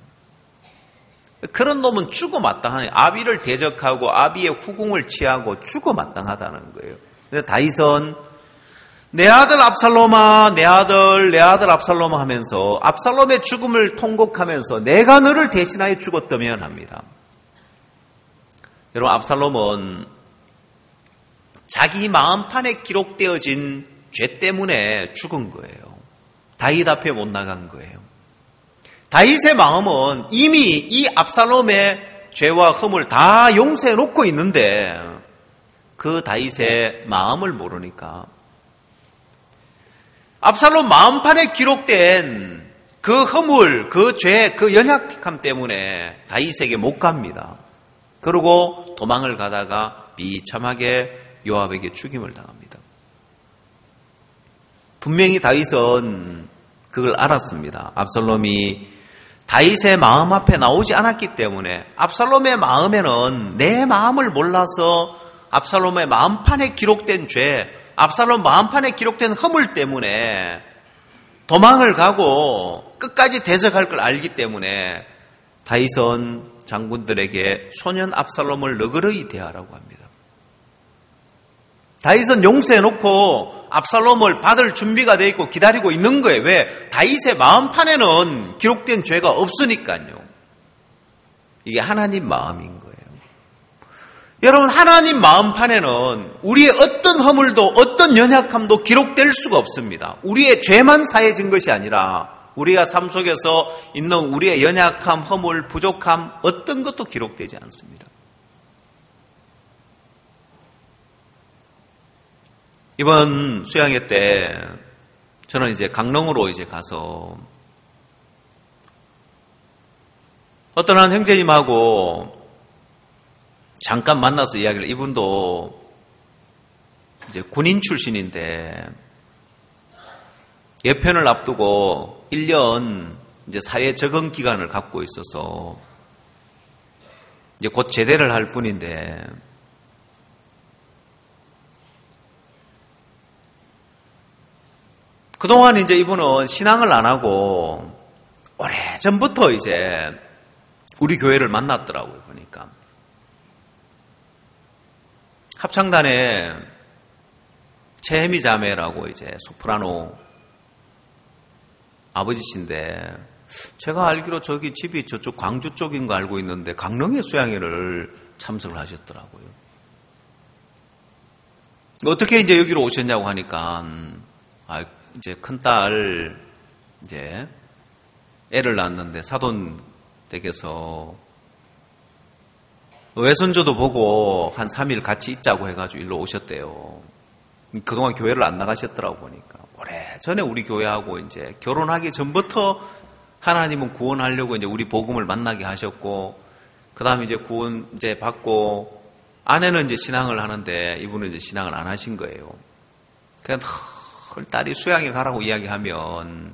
그런 놈은 죽어 마땅하네. 아비를 대적하고 아비의 후궁을 취하고 죽어 마땅하다는 거예요. 근데 다윗은 내 아들 압살롬아, 내 아들 압살롬아 하면서 압살롬의 죽음을 통곡하면서 내가 너를 대신하여 죽었다면 합니다. 여러분, 압살롬은 자기 마음판에 기록되어진 죄 때문에 죽은 거예요. 다윗 앞에 못 나간 거예요. 다윗의 마음은 이미 이 압살롬의 죄와 흠을 다 용서해 놓고 있는데 그 다윗의 마음을 모르니까 압살롬 마음판에 기록된 그 허물, 그 죄, 그 연약함 때문에 다윗에게 못 갑니다. 그러고 도망을 가다가 비참하게 요압에게 죽임을 당합니다. 분명히 다윗은 그걸 알았습니다. 압살롬이 다윗의 마음 앞에 나오지 않았기 때문에 압살롬의 마음에는 내 마음을 몰라서 압살롬의 마음판에 기록된 죄, 압살롬 마음판에 기록된 허물 때문에 도망을 가고 끝까지 대적할 걸 알기 때문에 다윗은 장군들에게 소년 압살롬을 너그러이 대하라고 합니다. 다윗은 용서해놓고 압살롬을 받을 준비가 되어 있고 기다리고 있는 거예요. 왜? 다윗의 마음판에는 기록된 죄가 없으니까요. 이게 하나님 마음인 거예요. 여러분, 하나님 마음판에는 우리의 어떤 허물도 어떤 연약함도 기록될 수가 없습니다. 우리의 죄만 사해진 것이 아니라 우리가 삶 속에서 있는 우리의 연약함, 허물, 부족함 어떤 것도 기록되지 않습니다. 이번 수양회 때 저는 이제 강릉으로 이제 가서 어떤 한 형제님하고 잠깐 만나서 이야기를, 이분도 이제 군인 출신인데 예편을 앞두고 1년 이제 사회 적응 기간을 갖고 있어서 이제 곧 제대를 할 분인데 그동안 이제 이분은 신앙을 안 하고 오래전부터 이제 우리 교회를 만났더라고요, 보니까. 합창단에 최혜미 자매라고 이제 소프라노 아버지신데 제가 알기로 저기 집이 저쪽 광주 쪽인 거 알고 있는데 강릉의 수양회를 참석을 하셨더라고요. 어떻게 이제 여기로 오셨냐고 하니까 이제 큰딸 이제 애를 낳았는데 사돈 댁에서 외손주도 보고 한 3일 같이 있자고 해가지고 일로 오셨대요. 그동안 교회를 안 나가셨더라고 보니까. 오래전에 우리 교회하고 이제 결혼하기 전부터 하나님은 구원하려고 이제 우리 복음을 만나게 하셨고, 그 다음에 이제 구원 이제 받고, 아내는 이제 신앙을 하는데 이분은 이제 신앙을 안 하신 거예요. 그냥 딸이 수양에 가라고 이야기하면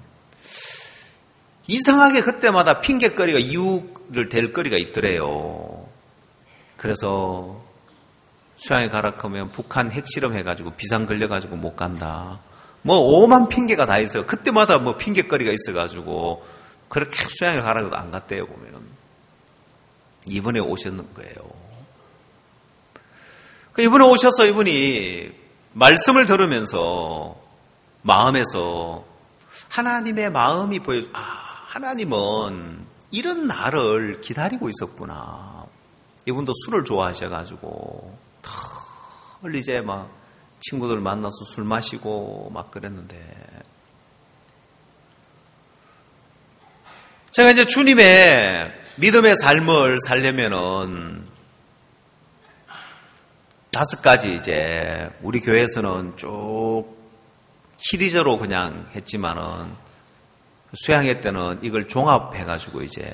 이상하게 그때마다 핑계거리가 이유를 댈 거리가 있더래요. 그래서 수양에 가라 하면 북한 핵실험 해가지고 비상 걸려가지고 못 간다. 뭐 오만 핑계가 다 있어요. 그때마다 뭐 핑계거리가 있어가지고 그렇게 수양에 가라고도 안 갔대요. 보면 이번에 오셨는 거예요. 이번에 오셔서 이분이 말씀을 들으면서 마음에서 하나님의 마음이 보여. 하나님은 이런 날을 기다리고 있었구나. 이분도 술을 좋아하셔가지고 늘 이제 막 친구들 만나서 술 마시고 막 그랬는데, 제가 이제 주님의 믿음의 삶을 살려면은 5가지 이제 우리 교회에서는 쭉 시리즈로 그냥 했지만은 수양회 때는 이걸 종합해가지고 이제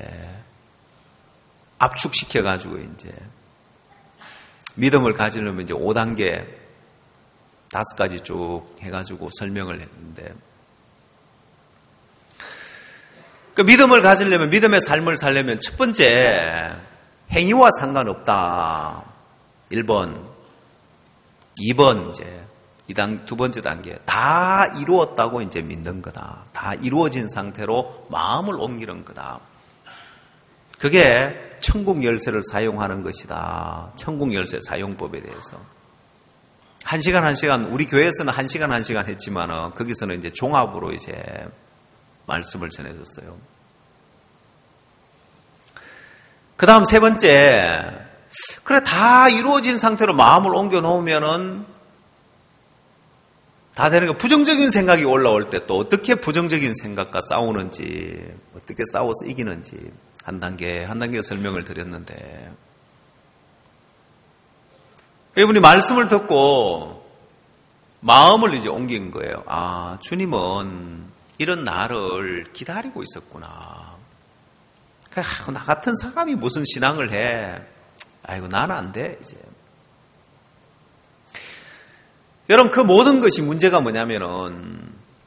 압축시켜가지고 이제 믿음을 가지려면 이제 5단계 5가지 쭉 해가지고 설명을 했는데, 그 믿음을 가지려면, 믿음의 삶을 살려면 첫 번째, 행위와 상관없다. 1번. 2번, 이제, 두 번째 단계. 다 이루었다고 이제 믿는 거다. 다 이루어진 상태로 마음을 옮기는 거다. 그게 천국 열쇠를 사용하는 것이다. 천국 열쇠 사용법에 대해서. 1시간, 우리 교회에서는 1시간 했지만은, 거기서는 이제 종합으로 이제 말씀을 전해줬어요. 그 다음 3번째, 그래, 다 이루어진 상태로 마음을 옮겨 놓으면은 다 되는 거. 부정적인 생각이 올라올 때 또 어떻게 부정적인 생각과 싸우는지, 어떻게 싸워서 이기는지 한 단계 설명을 드렸는데, 이분이 말씀을 듣고 마음을 이제 옮긴 거예요. 주님은 이런 날을 기다리고 있었구나. 나 같은 사람이 무슨 신앙을 해. 아이고, 나는 안 돼, 이제. 여러분, 그 모든 것이 문제가 뭐냐면은,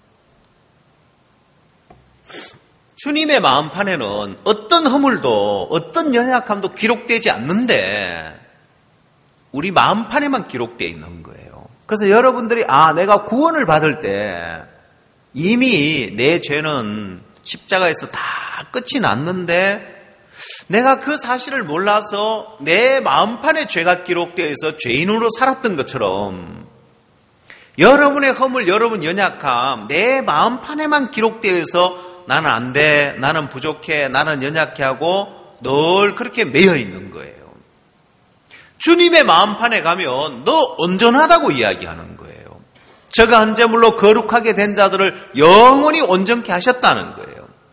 주님의 마음판에는 어떤 허물도, 어떤 연약함도 기록되지 않는데, 우리 마음판에만 기록되어 있는 거예요. 그래서 여러분들이, 내가 구원을 받을 때, 이미 내 죄는 십자가에서 다 끝이 났는데, 내가 그 사실을 몰라서 내 마음판에 죄가 기록되어 있어 죄인으로 살았던 것처럼, 여러분의 허물, 여러분 연약함, 내 마음판에만 기록되어 있어 나는 안 돼, 나는 부족해, 나는 연약해 하고 늘 그렇게 매여 있는 거예요. 주님의 마음판에 가면 너 온전하다고 이야기하는 거예요. 저가 한 제물로 거룩하게 된 자들을 영원히 온전케 하셨다는 거예요.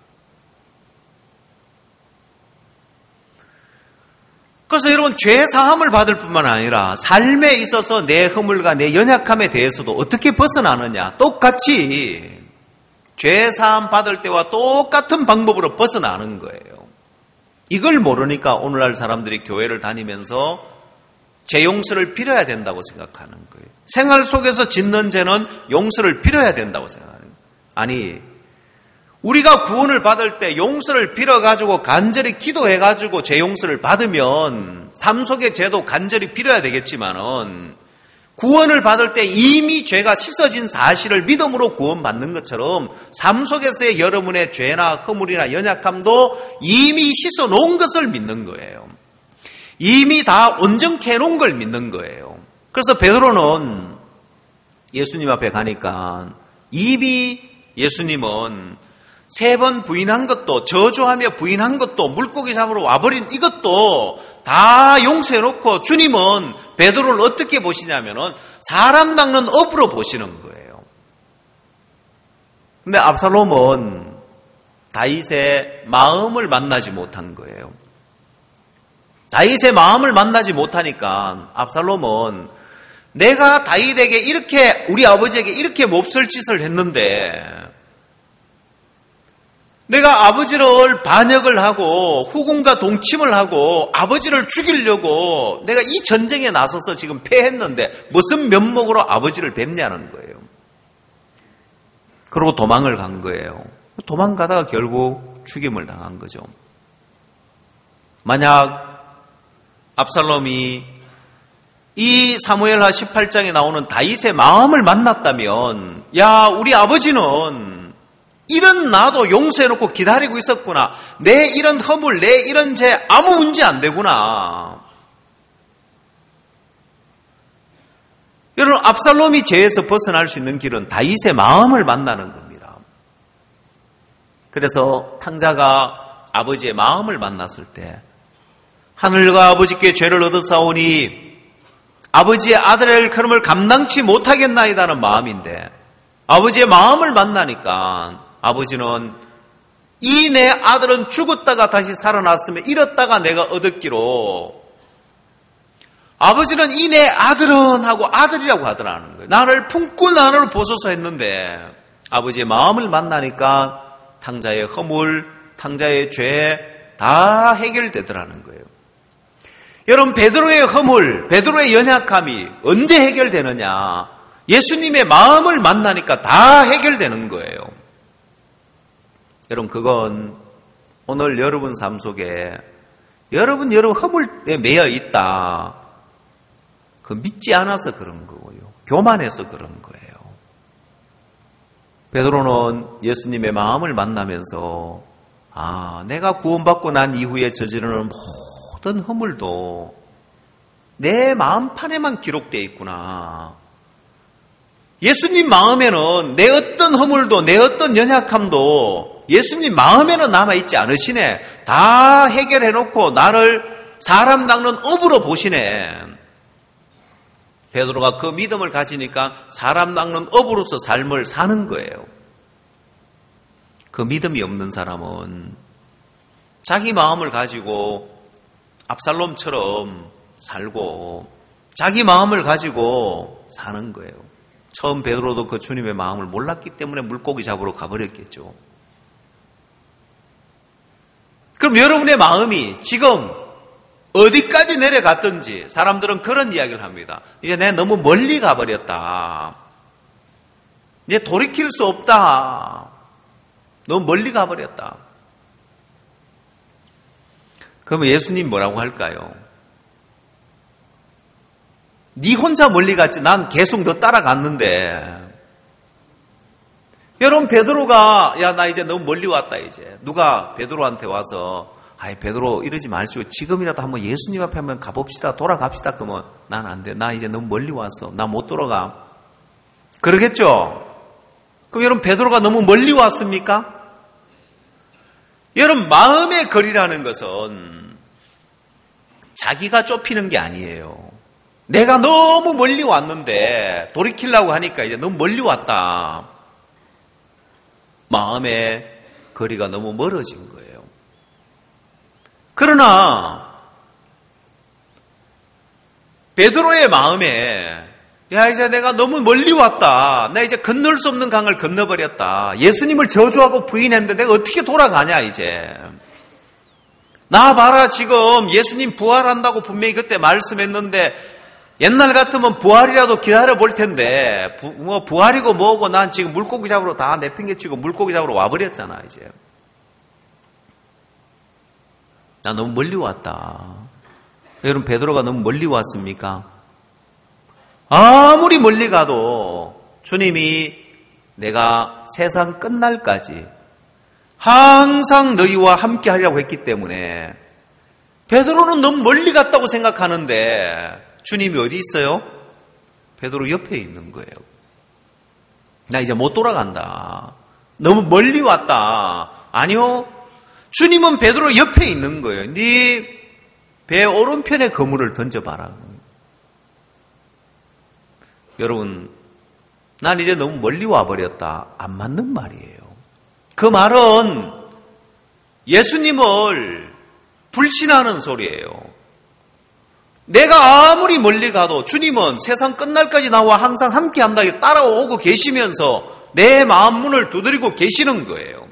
그래서 여러분, 죄 사함을 받을 뿐만 아니라 삶에 있어서 내 허물과 내 연약함에 대해서도 어떻게 벗어나느냐, 똑같이 죄 사함 받을 때와 똑같은 방법으로 벗어나는 거예요. 이걸 모르니까 오늘날 사람들이 교회를 다니면서 죄 용서를 빌어야 된다고 생각하는 거예요. 생활 속에서 짓는 죄는 용서를 빌어야 된다고 생각하는 거예요. 아니, 우리가 구원을 받을 때 용서를 빌어가지고 간절히 기도해가지고 죄 용서를 받으면 삶 속의 죄도 간절히 빌어야 되겠지만은, 구원을 받을 때 이미 죄가 씻어진 사실을 믿음으로 구원받는 것처럼 삶 속에서의 여러분의 죄나 허물이나 연약함도 이미 씻어 놓은 것을 믿는 거예요. 이미 다 온전케 해놓은 걸 믿는 거예요. 그래서 베드로는 예수님 앞에 가니까 이미 예수님은 3번 부인한 것도, 저주하며 부인한 것도, 물고기 잡으러 와버린 이것도 다 용서해놓고, 주님은 베드로를 어떻게 보시냐면은 사람 닦는 업으로 보시는 거예요. 근데 압살롬은 다윗의 마음을 만나지 못한 거예요. 다윗의 마음을 만나지 못하니까 압살롬은 내가 다윗에게 이렇게, 우리 아버지에게 이렇게 몹쓸 짓을 했는데, 내가 아버지를 반역을 하고 후궁과 동침을 하고 아버지를 죽이려고 내가 이 전쟁에 나서서 지금 패했는데 무슨 면목으로 아버지를 뵙냐는 거예요. 그리고 도망을 간 거예요. 도망가다가 결국 죽임을 당한 거죠. 만약 압살롬이 이 사무엘하 18장에 나오는 다윗의 마음을 만났다면, 야, 우리 아버지는 이런 나도 용서해놓고 기다리고 있었구나. 내 이런 허물, 내 이런 죄 아무 문제 안 되구나. 여러분, 압살롬이 죄에서 벗어날 수 있는 길은 다윗의 마음을 만나는 겁니다. 그래서 탕자가 아버지의 마음을 만났을 때, 하늘과 아버지께 죄를 얻었사오니 아버지의 아들의 일컬음을 감당치 못하겠나이다는 마음인데, 아버지의 마음을 만나니까 아버지는 이 내 아들은 죽었다가 다시 살아났으면 잃었다가 내가 얻었기로, 아버지는 이 내 아들은 하고 아들이라고 하더라는 거예요. 나를 품고 나를 보소서 했는데, 아버지의 마음을 만나니까 탕자의 허물, 탕자의 죄 다 해결되더라는 거예요. 여러분, 베드로의 허물, 베드로의 연약함이 언제 해결되느냐? 예수님의 마음을 만나니까 다 해결되는 거예요. 여러분, 그건 오늘 여러분 삶 속에 여러분 허물에 매여 있다. 그 믿지 않아서 그런 거고요. 교만해서 그런 거예요. 베드로는 예수님의 마음을 만나면서, 내가 구원받고 난 이후에 저지르는 모든 허물도 내 마음판에만 기록되어 있구나. 예수님 마음에는 내 어떤 허물도, 내 어떤 연약함도 예수님 마음에는 남아있지 않으시네. 다 해결해놓고 나를 사람 닦는 업으로 보시네. 베드로가 그 믿음을 가지니까 사람 닦는 업으로서 삶을 사는 거예요. 그 믿음이 없는 사람은 자기 마음을 가지고 압살롬처럼 살고 자기 마음을 가지고 사는 거예요. 처음 베드로도 그 주님의 마음을 몰랐기 때문에 물고기 잡으러 가버렸겠죠. 그럼 여러분의 마음이 지금 어디까지 내려갔든지 사람들은 그런 이야기를 합니다. 이제 내가 너무 멀리 가버렸다. 이제 돌이킬 수 없다. 너무 멀리 가버렸다. 그러면 예수님 뭐라고 할까요? 네 혼자 멀리 갔지 난 계속 너 따라갔는데. 여러분, 베드로가 나 이제 너무 멀리 왔다. 이제 누가 베드로한테 와서 베드로 이러지 마시고 지금이라도 한번 예수님 앞에 한번 가봅시다. 돌아갑시다. 그러면 난 안 돼. 나 이제 너무 멀리 왔어. 나 못 돌아가. 그러겠죠? 그럼 여러분, 베드로가 너무 멀리 왔습니까? 여러분, 마음의 거리라는 것은 자기가 좁히는 게 아니에요. 내가 너무 멀리 왔는데 돌이키려고 하니까 이제 너무 멀리 왔다. 마음의 거리가 너무 멀어진 거예요. 그러나 베드로의 마음에 이제 내가 너무 멀리 왔다. 나 이제 건널 수 없는 강을 건너버렸다. 예수님을 저주하고 부인했는데 내가 어떻게 돌아가냐 이제. 나 봐라, 지금 예수님 부활한다고 분명히 그때 말씀했는데 옛날 같으면 부활이라도 기다려 볼 텐데 부활이고 뭐고 난 지금 물고기 잡으러 다 내팽개치고 물고기 잡으러 와버렸잖아. 이제 나 너무 멀리 왔다. 여러분, 베드로가 너무 멀리 왔습니까? 아무리 멀리 가도 주님이 내가 세상 끝날까지 항상 너희와 함께 하리라고 했기 때문에 베드로는 너무 멀리 갔다고 생각하는데 주님이 어디 있어요? 베드로 옆에 있는 거예요. 나 이제 못 돌아간다. 너무 멀리 왔다. 아니요. 주님은 베드로 옆에 있는 거예요. 네 배 오른편에 그물을 던져봐라. 여러분, 난 이제 너무 멀리 와버렸다. 안 맞는 말이에요. 그 말은 예수님을 불신하는 소리예요. 내가 아무리 멀리 가도 주님은 세상 끝날까지 나와 항상 함께 한다고 따라오고 계시면서 내 마음 문을 두드리고 계시는 거예요.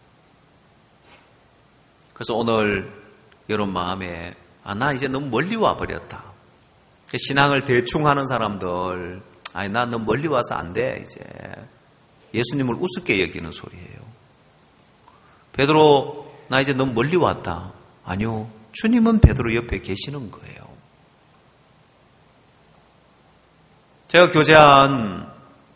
그래서 오늘 여러분 마음에 나 이제 너무 멀리 와버렸다. 신앙을 대충 하는 사람들, 나 너무 멀리 와서 안 돼. 이제 예수님을 우습게 여기는 소리예요. 베드로, 나 이제 너무 멀리 왔다. 아니요, 주님은 베드로 옆에 계시는 거예요. 제가 교제한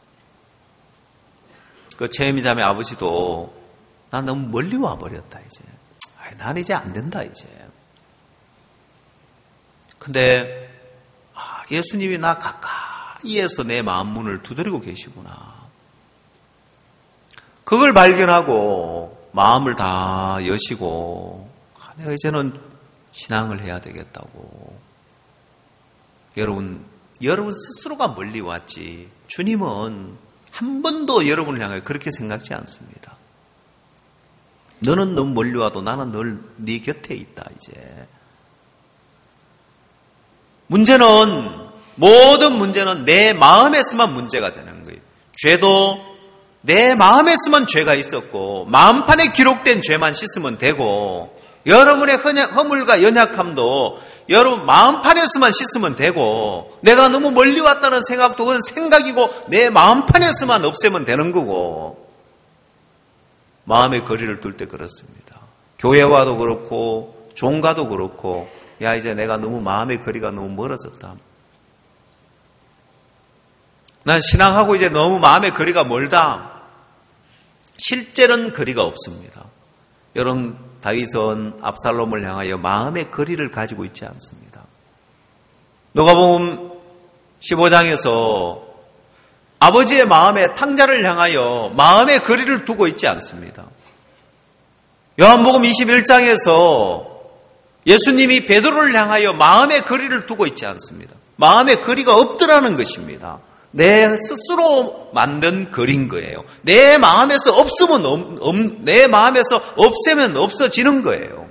그 채미 자매 아버지도 난 너무 멀리 와버렸다, 이제. 난 이제 안 된다, 이제. 근데, 예수님이 나 가까이에서 내 마음 문을 두드리고 계시구나. 그걸 발견하고 마음을 다 여시고, 내가 이제는 신앙을 해야 되겠다고. 여러분 스스로가 멀리 왔지. 주님은 한 번도 여러분을 향해 그렇게 생각지 않습니다. 너는 너무 멀리 와도 나는 늘 네 곁에 있다, 이제. 모든 문제는 내 마음에서만 문제가 되는 거예요. 죄도 내 마음에서만 죄가 있었고, 마음판에 기록된 죄만 씻으면 되고, 여러분의 허물과 연약함도 여러분 마음판에서만 씻으면 되고, 내가 너무 멀리 왔다는 생각도 그건 생각이고 내 마음판에서만 없애면 되는 거고, 마음의 거리를 둘 때 그렇습니다. 교회와도 그렇고 종과도 그렇고, 야 이제 내가 너무 마음의 거리가 너무 멀어졌다. 난 신앙하고 이제 너무 마음의 거리가 멀다. 실제는 거리가 없습니다. 여러분 다윗은 압살롬을 향하여 마음의 거리를 가지고 있지 않습니다. 누가복음 15장에서 아버지의 마음에 탕자를 향하여 마음의 거리를 두고 있지 않습니다. 요한복음 21장에서 예수님이 베드로를 향하여 마음의 거리를 두고 있지 않습니다. 마음의 거리가 없더라는 것입니다. 내 스스로 만든 거리인 거예요. 내 마음에서 내 마음에서 없애면 없어지는 거예요.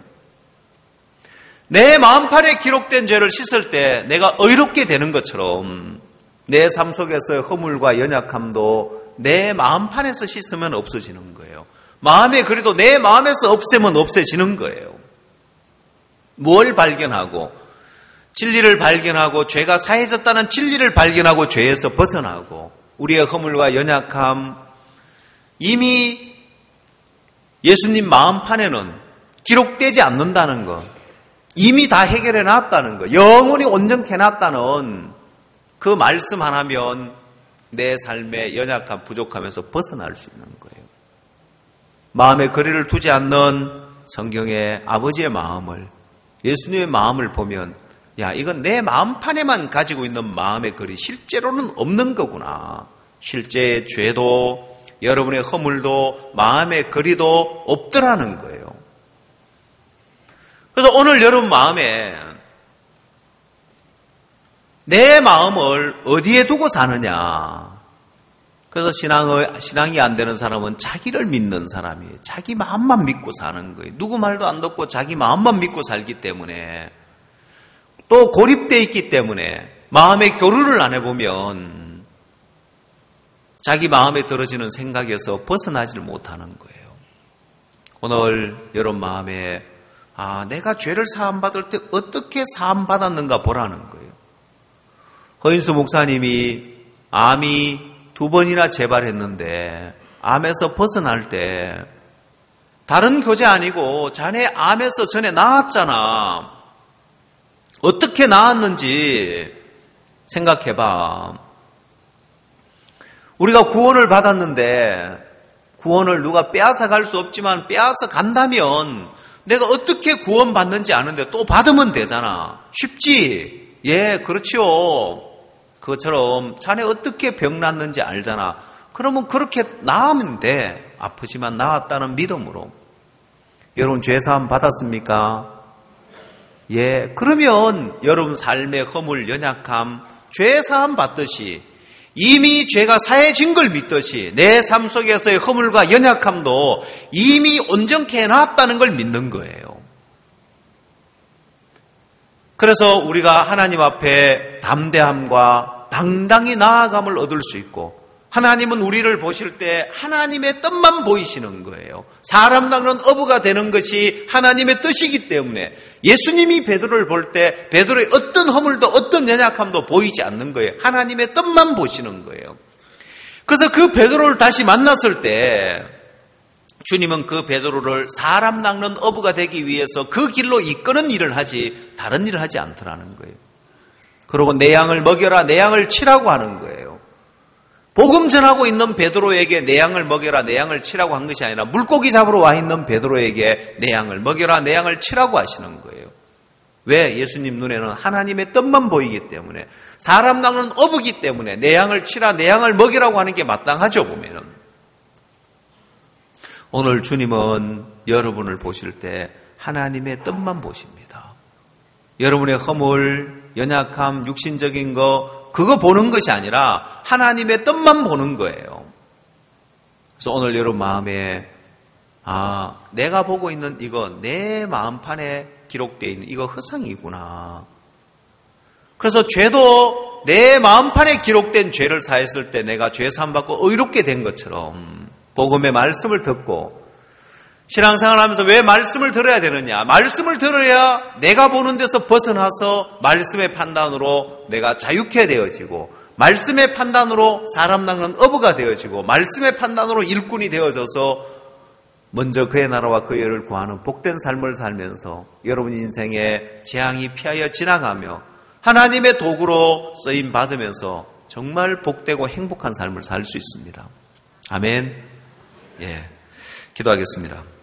내 마음판에 기록된 죄를 씻을 때 내가 의롭게 되는 것처럼 내 삶 속에서의 허물과 연약함도 내 마음판에서 씻으면 없어지는 거예요. 마음의 거리도 내 마음에서 없애면 없어지는 거예요. 뭘 발견하고? 진리를 발견하고, 죄가 사해졌다는 진리를 발견하고 죄에서 벗어나고, 우리의 허물과 연약함, 이미 예수님 마음판에는 기록되지 않는다는 것, 이미 다 해결해 놨다는 것, 영원히 온전케 놨다는 그 말씀 하나면 내 삶의 연약함, 부족함에서 벗어날 수 있는 거예요. 마음의 거리를 두지 않는 성경의 아버지의 마음을, 예수님의 마음을 보면, 야, 이건 내 마음판에만 가지고 있는 마음의 거리, 실제로는 없는 거구나. 실제의 죄도, 여러분의 허물도, 마음의 거리도 없더라는 거예요. 그래서 오늘 여러분 마음에 내 마음을 어디에 두고 사느냐. 그래서 신앙이 안 되는 사람은 자기를 믿는 사람이에요. 자기 마음만 믿고 사는 거예요. 누구 말도 안 듣고 자기 마음만 믿고 살기 때문에, 또 고립되어 있기 때문에 마음의 교류를 안 해보면 자기 마음에 들어지는 생각에서 벗어나지를 못하는 거예요. 오늘 여러분 마음에 내가 죄를 사함받을 때 어떻게 사함받았는가 보라는 거예요. 허인수 목사님이 암이 2번이나 재발했는데 암에서 벗어날 때 다른 교제 아니고 자네 암에서 전에 나았잖아. 어떻게 나았는지 생각해봐. 우리가 구원을 받았는데 구원을 누가 빼앗아 갈 수 없지만 빼앗아 간다면 내가 어떻게 구원받는지 아는데 또 받으면 되잖아. 쉽지? 예, 그렇지요. 그것처럼 자네 어떻게 병 났는지 알잖아. 그러면 그렇게 나으면 돼. 아프지만 나았다는 믿음으로. 여러분 죄사함 받았습니까? 예, 그러면 여러분 삶의 허물, 연약함, 죄사함 받듯이 이미 죄가 사해진 걸 믿듯이 내 삶 속에서의 허물과 연약함도 이미 온전케 해놨다는 걸 믿는 거예요. 그래서 우리가 하나님 앞에 담대함과 당당히 나아감을 얻을 수 있고, 하나님은 우리를 보실 때 하나님의 뜻만 보이시는 거예요. 사람 닦는 어부가 되는 것이 하나님의 뜻이기 때문에 예수님이 베드로를 볼 때 베드로의 어떤 허물도 어떤 연약함도 보이지 않는 거예요. 하나님의 뜻만 보시는 거예요. 그래서 그 베드로를 다시 만났을 때 주님은 그 베드로를 사람 낚는 어부가 되기 위해서 그 길로 이끄는 일을 하지 다른 일을 하지 않더라는 거예요. 그리고 내 양을 먹여라, 내 양을 치라고 하는 거예요. 복음 전하고 있는 베드로에게 내 양을 먹여라, 내 양을 치라고 한 것이 아니라 물고기 잡으러 와 있는 베드로에게 내 양을 먹여라, 내 양을 치라고 하시는 거예요. 왜? 예수님 눈에는 하나님의 뜻만 보이기 때문에, 사람 낚는 어부기 때문에 내 양을 치라, 내 양을 먹이라고 하는 게 마땅하죠, 보면은. 오늘 주님은 여러분을 보실 때 하나님의 뜻만 보십니다. 여러분의 허물, 연약함, 육신적인 거, 그거 보는 것이 아니라 하나님의 뜻만 보는 거예요. 그래서 오늘 여러분 마음에, 내가 보고 있는 이거 내 마음판에 기록되어 있는 이거 허상이구나. 그래서 죄도 내 마음판에 기록된 죄를 사했을 때 내가 죄 사함받고 의롭게 된 것처럼 복음의 말씀을 듣고 신앙생활을 하면서 왜 말씀을 들어야 되느냐? 말씀을 들어야 내가 보는 데서 벗어나서 말씀의 판단으로 내가 자유케 되어지고, 말씀의 판단으로 사람 낚는 어부가 되어지고, 말씀의 판단으로 일꾼이 되어져서 먼저 그의 나라와 그의 의를 구하는 복된 삶을 살면서 여러분 인생의 재앙이 피하여 지나가며 하나님의 도구로 쓰임 받으면서 정말 복되고 행복한 삶을 살 수 있습니다. 아멘. 예, 기도하겠습니다.